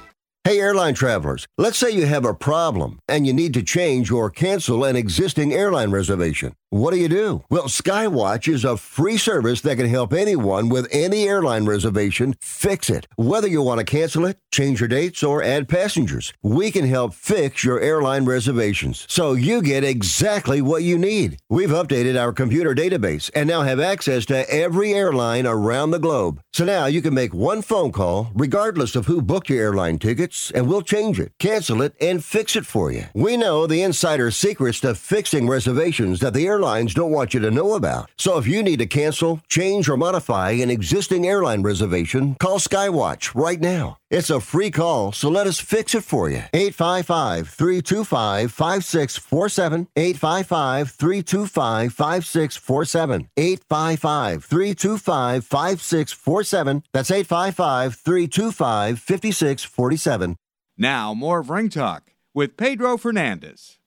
B: Hey, airline travelers, let's say you have a problem and you need to change or cancel an existing airline reservation. What do you do? Well, Skywatch is a free service that can help anyone with any airline reservation fix it. Whether you want to cancel it, change your dates, or add passengers, we can help fix your airline reservations so you get exactly what you need. We've updated our computer database and now have access to every airline around the globe. So now you can make one phone call regardless of who booked your airline tickets, and we'll change it, cancel it, and fix it for you. We know the insider secrets to fixing reservations that the airlines don't want you to know about. So if you need to cancel, change, or modify an existing airline reservation, call Skywatch right now. It's a free call, so let us fix it for you. eight five five, three two five, five six four seven. eight five five, three two five, five six four seven. eight five five, three two five, five six four seven. That's eight five five, three two five, five six four seven.
D: Now, more of Ring Talk with Pedro Fernandez.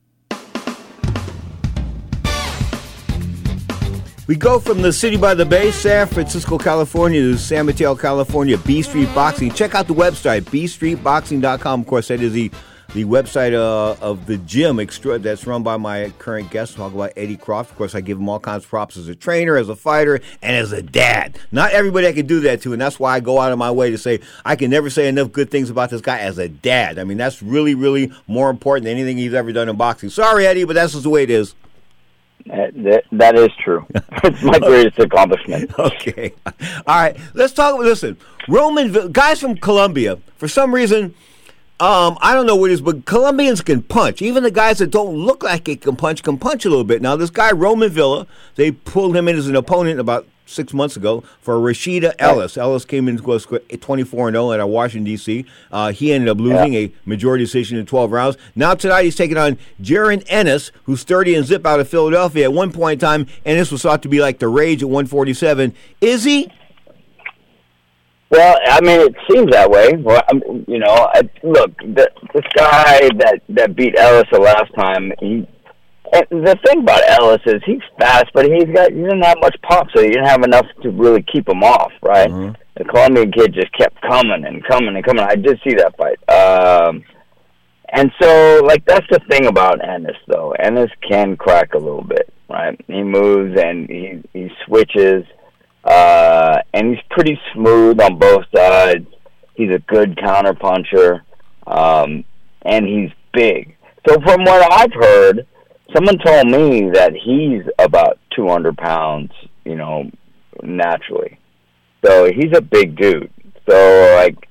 G: We go from the city by the bay, San Francisco, California, to San Mateo, California, B Street Boxing. Check out the website, b street boxing dot com. Of course, that is the, the website uh, of the gym extra that's run by my current guest. Talk about Eddie Croft. Of course, I give him all kinds of props as a trainer, as a fighter, and as a dad. Not everybody I can do that to, and that's why I go out of my way to say I can never say enough good things about this guy as a dad. I mean, that's really, really more important than anything he's ever done in boxing. Sorry, Eddie, but that's just the way it is.
N: That, that is true. It's my greatest accomplishment.
G: Okay. All right. Let's talk. Listen, Roman, guys from Colombia, for some reason, um, I don't know what it is, but Colombians can punch. Even the guys that don't look like they can punch can punch a little bit. Now, this guy, Roman Villa, they pulled him in as an opponent about six months ago for Rashida Ellis. Ellis came in twenty-four and oh at Washington, D C Uh, he ended up losing yeah. a majority decision in twelve rounds. Now tonight he's taking on Jaron Ennis, who's thirty and zip out of Philadelphia. At one point in time, Ennis was thought to be like the rage at one forty-seven. Is he?
N: Well, I mean, it seems that way. Well, I mean, you know, I, look, the, this guy that, that beat Ellis the last time, he And the thing about Ellis is he's fast, but he's got he didn't have much pop, so he didn't have enough to really keep him off, right? Mm-hmm. The Colombian kid just kept coming and coming and coming. I did see that fight. Um, and so, like, that's the thing about Ennis, though. Ennis can crack a little bit, right? He moves and he, he switches, uh, and he's pretty smooth on both sides. He's a good counterpuncher, um, and he's big. So from what I've heard, someone told me that he's about two hundred pounds, you know, naturally. So he's a big dude. So, like,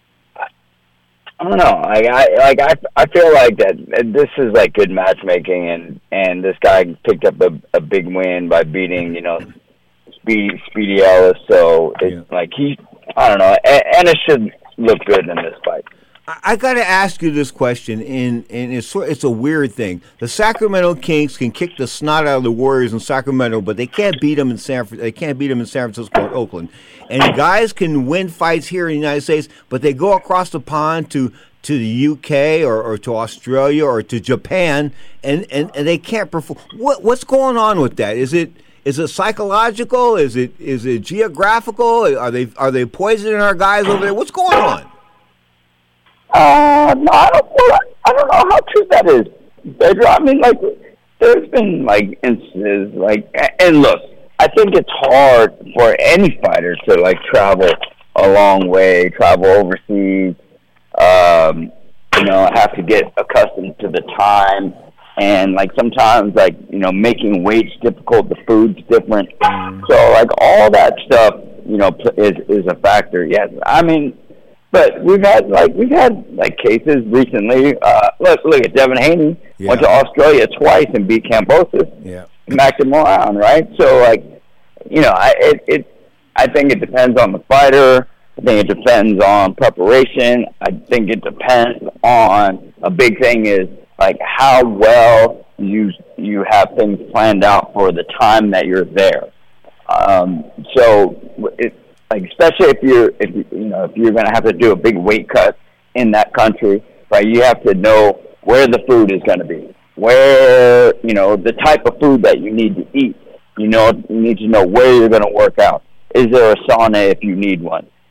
N: I don't know. Like, I like I, I feel like that this is, like, good matchmaking, and, and this guy picked up a, a big win by beating, you know, Speedy, Speedy Ellis. So, it's yeah. like, he, I don't know, and it should look good in this fight.
G: I got to ask you this question, and, and it's it's a weird thing. The Sacramento Kings can kick the snot out of the Warriors in Sacramento, but they can't beat them in San they can't beat them in San Francisco or Oakland. And guys can win fights here in the United States, but they go across the pond to to the U K or, or to Australia or to Japan, and, and, and they can't perform. What what's going on with that? Is it is it psychological? Is it is it geographical? Are they are they poisoning our guys over there? What's going on?
N: Uh, no, I don't, well, I don't know how true that is, Pedro. I mean, like, there's been, like, instances, like, and look, I think it's hard for any fighter to, like, travel a long way, travel overseas, um, you know, have to get accustomed to the time, and, like, sometimes, like, you know, making weights difficult, the food's different. So, like, all that stuff, you know, is, is a factor, yes. I mean, but we've had like we've had like cases recently. Uh, look, look at Devin Haney yeah. went to Australia twice and beat Cambosis.
G: Yeah,
N: smacked him around, right? So like, you know, I it, it I think it depends on the fighter. I think it depends on preparation. I think it depends on a big thing is like how well you you have things planned out for the time that you're there. Um, so it. Like especially if you're if you, you know if you're going to have to do a big weight cut in that country, right? You have to know where the food is going to be, where you know the type of food that you need to eat. You know you need to know where you're going to work out. Is there a sauna if you need one?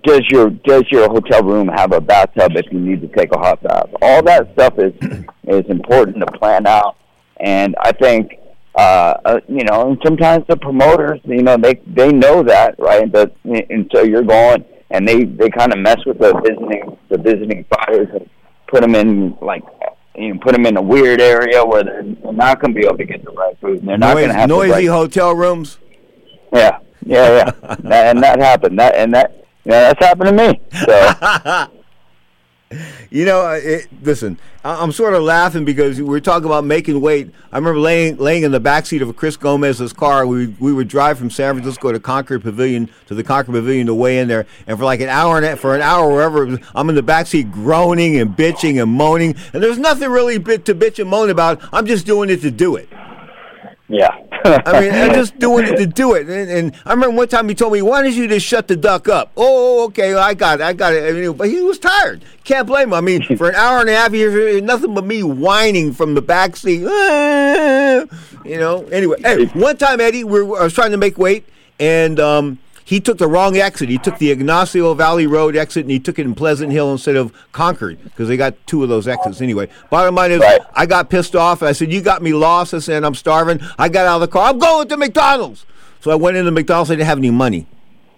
N: does your does your hotel room have a bathtub if you need to take a hot bath? All that stuff is is important to plan out, and I think uh, uh, you know. And sometimes the promoters, you know, they they know that, right? But, and so you're going, and they, they kind of mess with the visiting the visiting fighters and put them in like. You know, put them in a weird area where they're not going to be able to get the right food, and they're not going to have
G: noisy
N: the right
G: hotel rooms.
N: Yeah, yeah, yeah, that, and that happened. That and that, yeah, that's happened to me. So.
G: You know, it, listen, I'm sort of laughing because we're talking about making weight. I remember laying laying in the backseat of Chris Gomez's car. We we would drive from San Francisco to Concord Pavilion to the Concord Pavilion to weigh in there, and for like an hour and a, for an hour wherever it was, I'm in the backseat groaning and bitching and moaning, and there's nothing really bit to bitch and moan about. I'm just doing it to do it.
N: Yeah.
G: I mean, I'm just doing it to do it. And, and I remember one time he told me, why don't you just shut the duck up? Oh, okay, well, I got it, I got it. I mean, but he was tired. Can't blame him. I mean, for an hour and a half, years, nothing but me whining from the back seat. You know, anyway. Hey, one time, Eddie, we were, I was trying to make weight, and um, he took the wrong exit. He took the Ignacio Valley Road exit, and he took it in Pleasant Hill instead of Concord, because they got two of those exits anyway. Bottom line is, right. I got pissed off. I said, you got me lost. I said, I'm starving. I got out of the car. I'm going to McDonald's. So I went into McDonald's. I didn't have any money.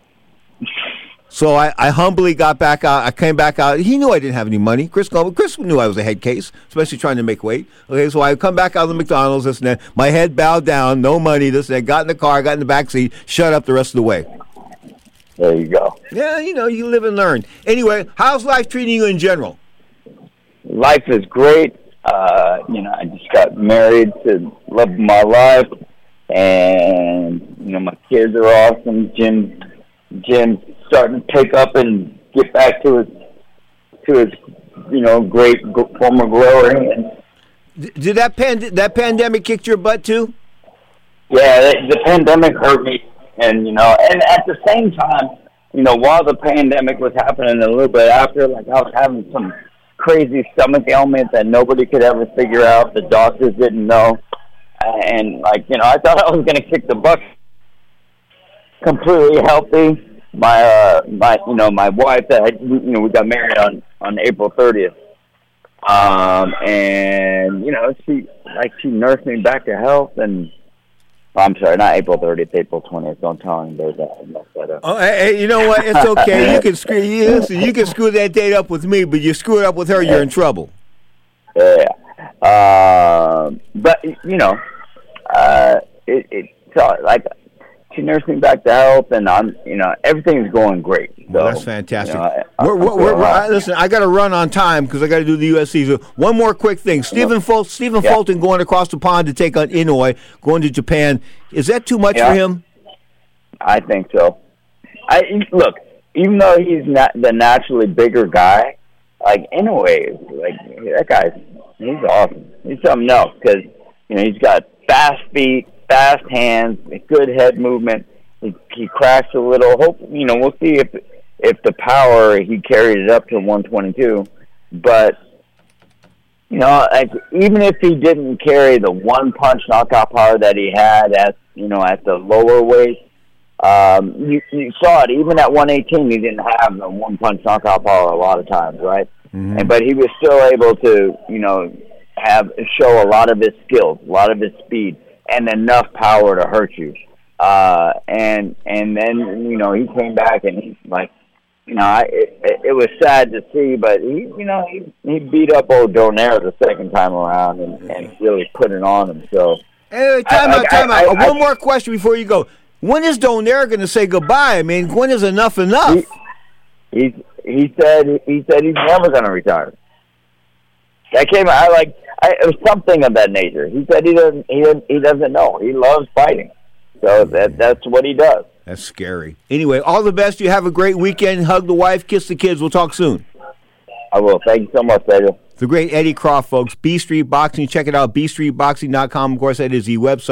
G: So I, I humbly got back out. I came back out. He knew I didn't have any money. Chris Chris knew I was a head case, especially trying to make weight. Okay, so I come back out of the McDonald's, this and that. My head bowed down, no money, this and that. Got in the car, got in the back seat, shut up the rest of the way.
N: There you go.
G: Yeah, you know, you live and learn. Anyway, how's life treating you in general?
N: Life is great. Uh, you know, I just got married to love of my life, and you know, my kids are awesome. Jim, Jim's starting to pick up and get back to his to his, you know, great former glory. And
G: did that pand- that pandemic kick your butt too?
N: Yeah, the, the pandemic hurt me. And, you know, and at the same time, you know, while the pandemic was happening a little bit after, like I was having some crazy stomach ailment that nobody could ever figure out. The doctors didn't know. And, like, you know, I thought I was going to kick the bucket. Completely healthy. My, uh, my, you know, my wife, that you know, we got married on, on April thirtieth. Um, and, you know, she, like, she nursed me back to health, and, I'm sorry, not April thirtieth, April twentieth. Don't tell anybody that. that
G: oh, hey, hey, you know what? It's okay. You can screw you, listen, you can screw that date up with me, but you screw it up with her, you're in trouble.
N: Yeah. Uh, but, you know, uh, it, it so, like, she nursed me back to health, and I'm, you know, everything's going great. So,
G: well, that's fantastic. You know,
N: I,
G: we're, we're, we're, we're, I, listen, I got to run on time because I got to do the U S C. So one more quick thing: Stephen Ful- Stephen yeah. Fulton going across the pond to take on Inoue, going to Japan. Is that too much
N: yeah.
G: for him?
N: I think so. I look, even though he's not the naturally bigger guy, like Inoue is like that guy's. He's awesome. He's something else because you know he's got fast feet, fast hands, good head movement. He, he cracks a little. Hope you know. We'll see if if the power he carried it up to one twenty-two. But you know, like, even if he didn't carry the one punch knockout power that he had at you know at the lower weight, um, you, you saw it. Even at one eighteen, he didn't have the one punch knockout power a lot of times, right? Mm-hmm. And but he was still able to you know have show a lot of his skills, a lot of his speed, and enough power to hurt you. Uh, and and then you know he came back and he's like, you know, I, it, it was sad to see, but he you know he, he beat up old Donaire the second time around and, and really put it on him. So
G: hey, time I, out, time I, out. I, One I, more question before you go. When is Donaire going to say goodbye? I mean, when is enough enough?
N: He he, he said he said he's never going to retire. That came out I like I, it was something of that nature. He said he doesn't he doesn't, he doesn't know. He loves fighting. So that that's what he does.
G: That's scary. Anyway, all the best. You have a great weekend. Hug the wife, kiss the kids. We'll talk soon.
N: I will. Thank you so much, Pedro.
G: The great Eddie Croft, folks. B Street Boxing. Check it out, b street boxing dot com. Of course, that is the website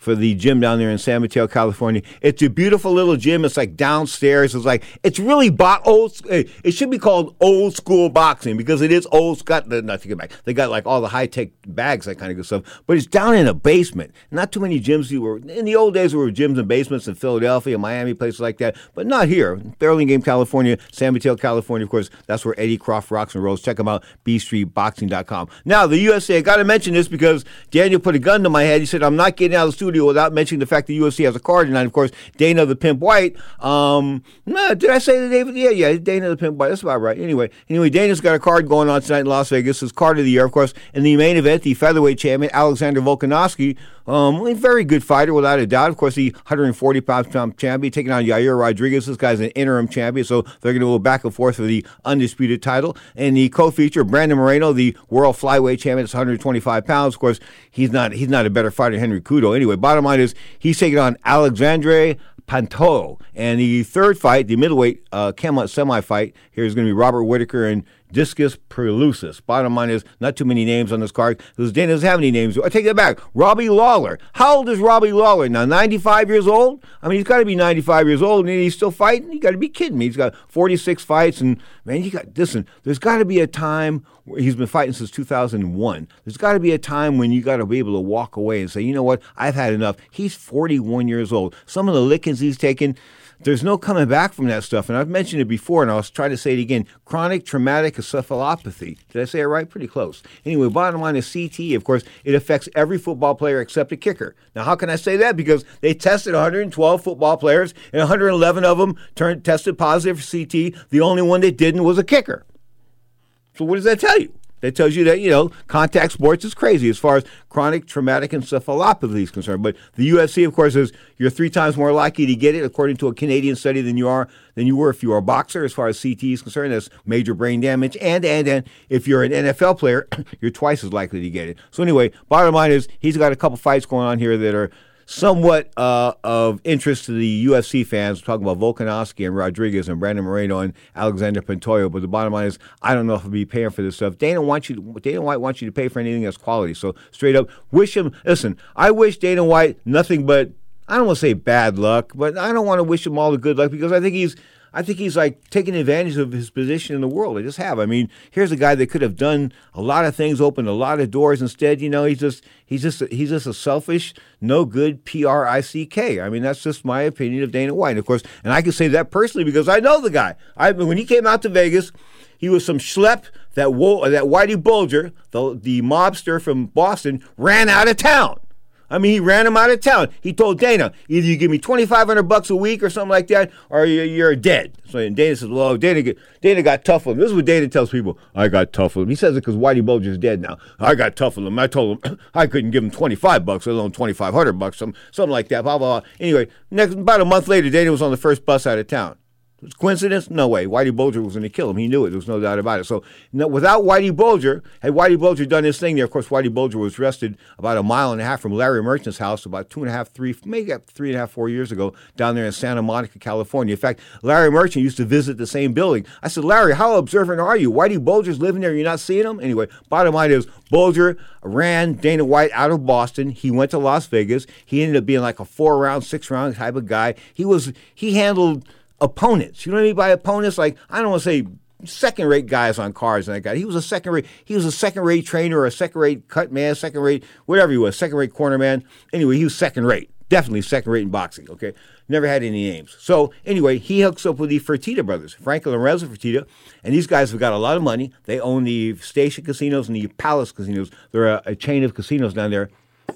G: for the gym down there in San Mateo, California. It's a beautiful little gym. It's like downstairs. It's like, it's really bo- old. It should be called old school boxing because it is old. Got the, not to get back. They got like all the high tech bags, that kind of good stuff. But it's down in a basement. Not too many gyms. You were in the old days. There were gyms and basements in Philadelphia, Miami, places like that. But not here. Burlingame, California, San Mateo, California. Of course, that's where Eddie Croft rocks and rolls. Check him out. B Street Boxing dot com. Now the U F C. I got to mention this because Daniel put a gun to my head. He said I'm not getting out of the studio without mentioning the fact the U F C has a card tonight. Of course, Dana the Pimp White. Um, nah, did I say the David? Yeah, yeah, Dana the Pimp White. That's about right. Anyway, anyway, Dana's got a card going on tonight in Las Vegas. His card of the year, of course. In the main event, the featherweight champion Alexander Volkanovski. Um, a very good fighter, without a doubt. Of course, the one hundred forty pound champion taking on Yair Rodriguez. This guy's an interim champion, so they're going to go back and forth for the undisputed title. And the co-feature, Brandon Moreno, the world flyweight champion, is one hundred twenty-five pounds. Of course, he's not he's not a better fighter than Henry Cejudo. Anyway, bottom line is he's taking on Alexandre Pantoja. And the third fight, the middleweight uh, semi-fight, here is going to be Robert Whitaker and Discus Perlusis. Bottom line is, not too many names on this card because Dana doesn't have any names. I take that back. Robbie Lawler. How old is Robbie Lawler now? ninety-five years old? I mean, he's got to be ninety-five years old, and he's still fighting? You got to be kidding me. He's got forty-six fights, and man, you got listen. There's got to be a time where he's been fighting since two thousand one. There's got to be a time when you got to be able to walk away and say, you know what? I've had enough. He's forty-one years old. Some of the lickings he's taken. There's no coming back from that stuff. And I've mentioned it before, and I'll try to say it again. Chronic traumatic encephalopathy. Did I say it right? Pretty close. Anyway, bottom line is C T E. Of course, it affects every football player except a kicker. Now, how can I say that? Because they tested one hundred twelve football players, and one hundred eleven of them turned tested positive for C T E. The only one that didn't was a kicker. So what does that tell you? That tells you that, you know, contact sports is crazy as far as chronic traumatic encephalopathy is concerned. But the U F C, of course, is you're three times more likely to get it, according to a Canadian study, than you are than you were if you were a boxer. As far as C T is concerned, that's major brain damage. And and and if you're an N F L player, you're twice as likely to get it. So anyway, bottom line is he's got a couple fights going on here that are somewhat uh, of interest to the U F C fans. We're talking about Volkanovski and Rodriguez and Brandon Moreno and Alexander Pantoja. But the bottom line is, I don't know if I'll be paying for this stuff. Dana wants you. To, Dana White wants you to pay for anything that's quality. So straight up, wish him. Listen, I wish Dana White nothing but, I don't want to say bad luck, but I don't want to wish him all the good luck because I think he's. I think he's like taking advantage of his position in the world. I just have. I mean, here's a guy that could have done a lot of things, opened a lot of doors. Instead, you know, he's just he's just he's just a selfish, no good P R I C K. I mean, that's just my opinion of Dana White, and of course. And I can say that personally because I know the guy. I when he came out to Vegas, he was some schlep that wo- that Whitey Bulger, the the mobster from Boston, ran out of town. I mean, he ran him out of town. He told Dana, either you give me twenty-five hundred bucks a week or something like that, or you're dead. So Dana says, well, Dana, Dana got tough with him. This is what Dana tells people. I got tough with him. He says it because Whitey Bulger's dead now. I got tough with him. I told him I couldn't give him twenty-five bucks, let alone twenty-five hundred bucks, some, something like that. Blah, blah, blah. Anyway, next, about a month later, Dana was on the first bus out of town. Coincidence? No way. Whitey Bulger was going to kill him. He knew it. There was no doubt about it. So no, without Whitey Bulger, had Whitey Bulger done his thing there, of course, Whitey Bulger was arrested about a mile and a half from Larry Merchant's house about two and a half, three, maybe three and a half, four years ago down there in Santa Monica, California. In fact, Larry Merchant used to visit the same building. I said, Larry, how observant are you? Whitey Bulger's living there. You're not seeing him? Anyway, bottom line is Bulger ran Dana White out of Boston. He went to Las Vegas. He ended up being like a four-round, six-round type of guy. He was, he handled opponents. You know what I mean by opponents? Like, I don't want to say second-rate guys on cars and that guy. He was a second-rate, he was a second-rate trainer or a second-rate cut man, second-rate, whatever he was, second-rate corner man. Anyway, he was second-rate. Definitely second-rate in boxing, okay? Never had any names. So, anyway, he hooks up with the Fertitta brothers, Franklin and Reza Fertitta, and these guys have got a lot of money. They own the Station Casinos and the Palace Casinos. They're a, a chain of casinos down there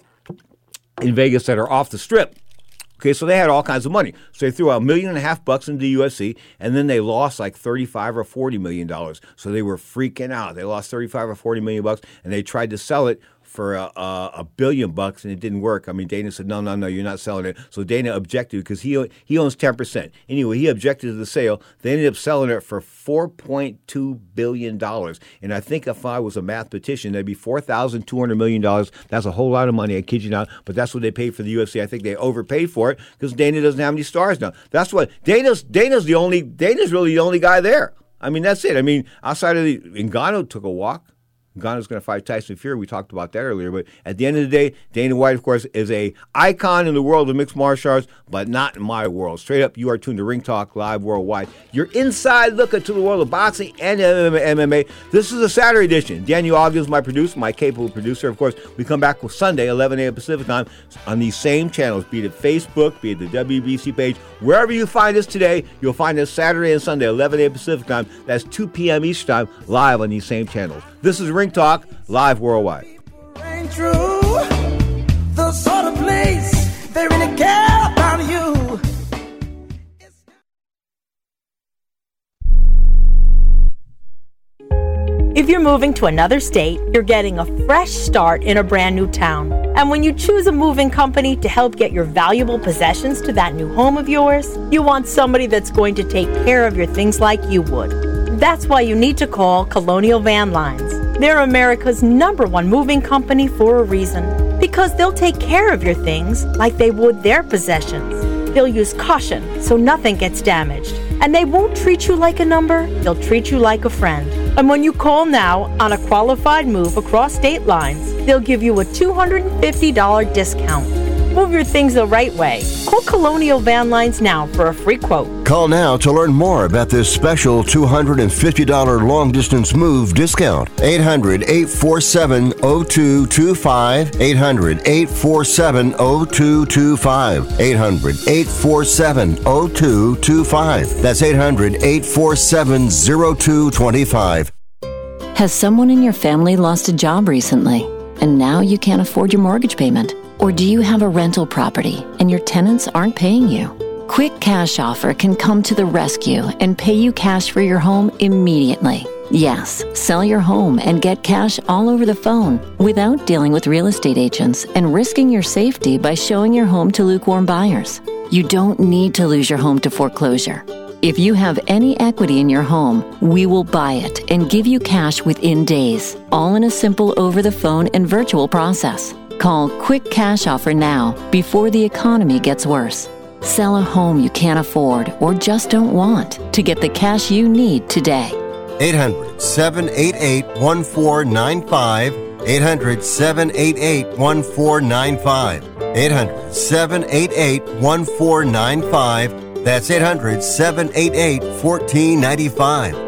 G: in Vegas that are off the strip. Okay, so they had all kinds of money. So they threw out a million and a half bucks into the U F C, and then they lost like thirty-five or forty million dollars. So they were freaking out. They lost thirty-five or forty million bucks, and they tried to sell it for a, a, a billion bucks, and it didn't work. I mean, Dana said, no, no, no, you're not selling it. So Dana objected because he he owns ten percent. Anyway, he objected to the sale. They ended up selling it for four point two billion dollars. And I think if I was a mathematician, that'd be four thousand two hundred million dollars. That's a whole lot of money. I kid you not. But that's what they paid for the U F C. I think they overpaid for it because Dana doesn't have any stars now. That's what Dana's Dana's the only Dana's really the only guy there. I mean, that's it. I mean, outside of the Ngannou took a walk. Ngannou's going to fight Tyson Fury. We talked about that earlier. But at the end of the day, Dana White, of course, is a icon in the world of mixed martial arts, but not in my world. Straight up, you are tuned to Ring Talk Live Worldwide. Your inside look into the world of boxing and M M A. This is a Saturday edition. Daniel Ogden is my producer, my capable producer. Of course, we come back with Sunday, eleven a.m. Pacific time, on these same channels, be it Facebook, be it the W B C page. Wherever you find us today, you'll find us Saturday and Sunday, eleven a.m. Pacific time. That's two p.m. Eastern time, live on these same channels. This is Ring Talk Live Worldwide.
L: Ain't true, the sort of place they really care about you.
Q: If you're moving to another state, you're getting a fresh start in a brand new town. And when you choose a moving company to help get your valuable possessions to that new home of yours, you want somebody that's going to take care of your things like you would. That's why you need to call Colonial Van Lines. They're America's number one moving company for a reason. Because they'll take care of your things like they would their possessions. They'll use caution so nothing gets damaged. And they won't treat you like a number, they'll treat you like a friend. And when you call now on a qualified move across state lines, they'll give you a two hundred fifty dollars discount. Move your things the right way. Call Colonial Van Lines now for a free quote.
B: Call now to learn more about this special two hundred fifty dollars long-distance move discount. eight hundred, eight four seven, zero two two five. eight hundred, eight four seven, zero two two five. eight hundred, eight four seven, zero two two five. That's eight hundred, eight four seven, zero two two five.
R: Has someone in your family lost a job recently, and now you can't afford your mortgage payment? Or do you have a rental property and your tenants aren't paying you? Quick Cash Offer can come to the rescue and pay you cash for your home immediately. Yes, sell your home and get cash all over the phone without dealing with real estate agents and risking your safety by showing your home to lukewarm buyers. You don't need to lose your home to foreclosure. If you have any equity in your home, we will buy it and give you cash within days, all in a simple over-the-phone and virtual process. Call Quick Cash Offer now before the economy gets worse. Sell a home you can't afford or just don't want to get the cash you need today.
B: eight hundred, seven eight eight, one four nine five. eight hundred, seven eight eight, one four nine five. eight hundred, seven eight eight, one four nine five. That's eight hundred, seven eight eight, one four nine five.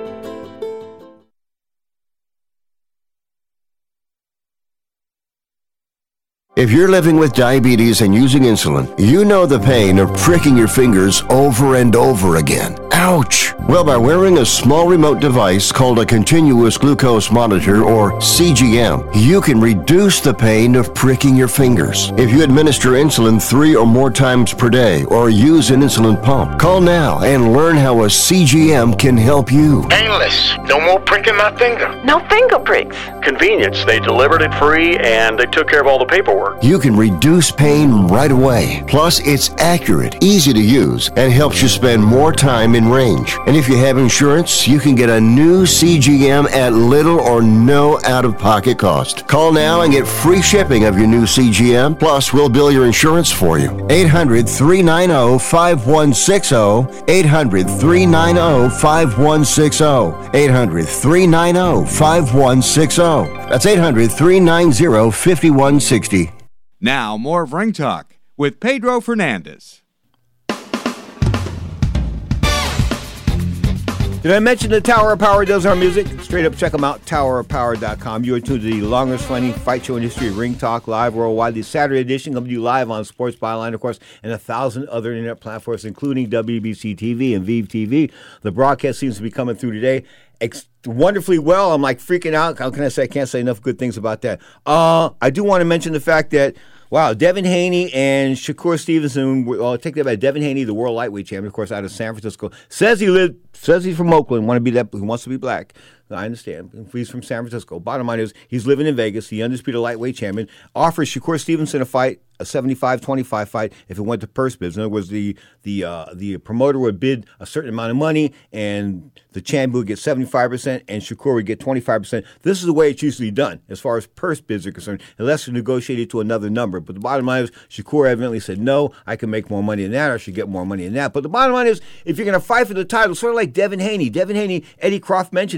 B: If you're living with diabetes and using insulin, you know the pain of pricking your fingers over and over again. Ouch! Well, by wearing a small remote device called a continuous glucose monitor, or C G M, you can reduce the pain of pricking your fingers. If you administer insulin three or more times per day or use an insulin pump, call now and learn how a C G M can help you.
S: Painless. No more pricking my finger.
Q: No finger pricks.
S: Convenience. They delivered it free and they took care of all the paperwork.
B: You can reduce pain right away. Plus, it's accurate, easy to use, and helps you spend more time in range. And if you have insurance, you can get a new C G M at little or no out-of-pocket cost. Call now and get free shipping of your new C G M. Plus, we'll bill your insurance for you. eight hundred, three nine zero, five one six zero. eight hundred, three nine zero, five one six zero. eight hundred, three nine zero, five one six zero. That's eight hundred, three nine zero, five one six zero.
D: Now, more of Ring Talk with Pedro Fernandez.
G: Did I mention that Tower of Power does our music? Straight up, check them out, tower of power dot com. You are tuned to the longest running fight show in history, Ring Talk Live Worldwide. The Saturday edition comes to you live on Sports Byline, of course, and a thousand other internet platforms, including W B C T V and Vive T V. The broadcast seems to be coming through today ex- wonderfully well. I'm like freaking out. How can I say? I can't say enough good things about that. Uh, I do want to mention the fact that, wow, Devin Haney and Shakur Stevenson, well, take that back. Devin Haney, the world lightweight champion, of course, out of San Francisco, says he lived, says he's from Oakland, want to be that, he wants to be black. I understand. He's from San Francisco. Bottom line is, he's living in Vegas, the undisputed lightweight champion, offers Shakur Stevenson a fight, a seventy-five twenty-five fight, if it went to purse bids. In other words, the the uh, the promoter would bid a certain amount of money, and the champion would get seventy-five percent, and Shakur would get twenty-five percent. This is the way it's usually done, as far as purse bids are concerned, unless it's negotiated to another number. But the bottom line is, Shakur evidently said, no, I can make more money than that, or I should get more money than that. But the bottom line is, if you're going to fight for the title, sort of like Devin Haney. Devin Haney, Eddie Croft mentioned this, he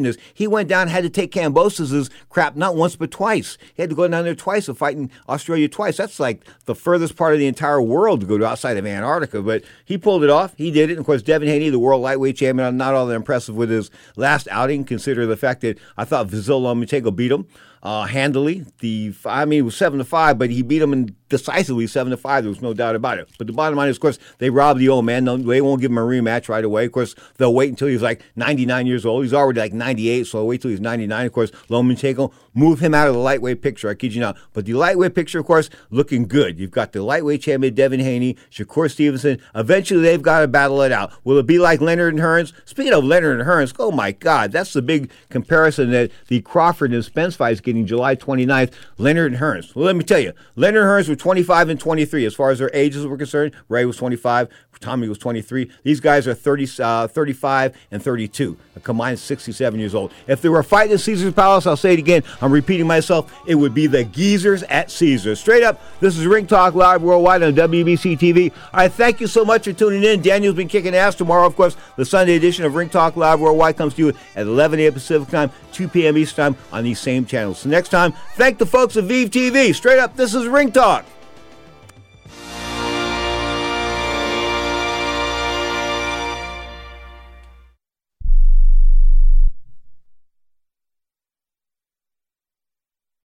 G: He went down, had to take Kambosos' crap not once but twice. He had to go down there twice to fight in Australia twice. That's like the furthest part of the entire world to go to outside of Antarctica. But he pulled it off. He did it. And of course, Devin Haney, the world lightweight champion, I'm not all that impressive with his last outing. Consider the fact that I thought Vasyl Lomachenko beat him uh, handily. The I mean, it was seven to five, but he beat him in decisively seven to five. There was no doubt about it. But the bottom line is, of course, they robbed the old man. No, they won't give him a rematch right away. Of course, they'll wait until he's like ninety-nine years old. He's already like ninety-eight, so they'll wait till he's ninety-nine. Of course, Lomachenko, move him out of the lightweight picture. I kid you not. But the lightweight picture, of course, looking good. You've got the lightweight champion Devin Haney, Shakur Stevenson. Eventually, they've got to battle it out. Will it be like Leonard and Hearns? Speaking of Leonard and Hearns, oh my God, that's the big comparison that the Crawford and Spence fight is getting July twenty-ninth. Leonard and Hearns. Well, let me tell you, Leonard and Hearns were twenty-five and twenty-three as far as their ages were concerned. Ray was twenty-five. Tommy was twenty-three. These guys are thirty, uh, thirty-five and thirty-two. A combined sixty-seven years old. If they were fighting at Caesar's Palace, I'll say it again, I'm repeating myself, it would be the Geezers at Caesars. Straight up, this is Ring Talk Live Worldwide on W B C T V. All right, thank you so much for tuning in. Daniel's been kicking ass. Tomorrow, of course, the Sunday edition of Ring Talk Live Worldwide comes to you at eleven a.m. Pacific Time, two p.m. Eastern Time on these same channels. So next time, thank the folks at Vive T V. Straight up, this is Ring Talk.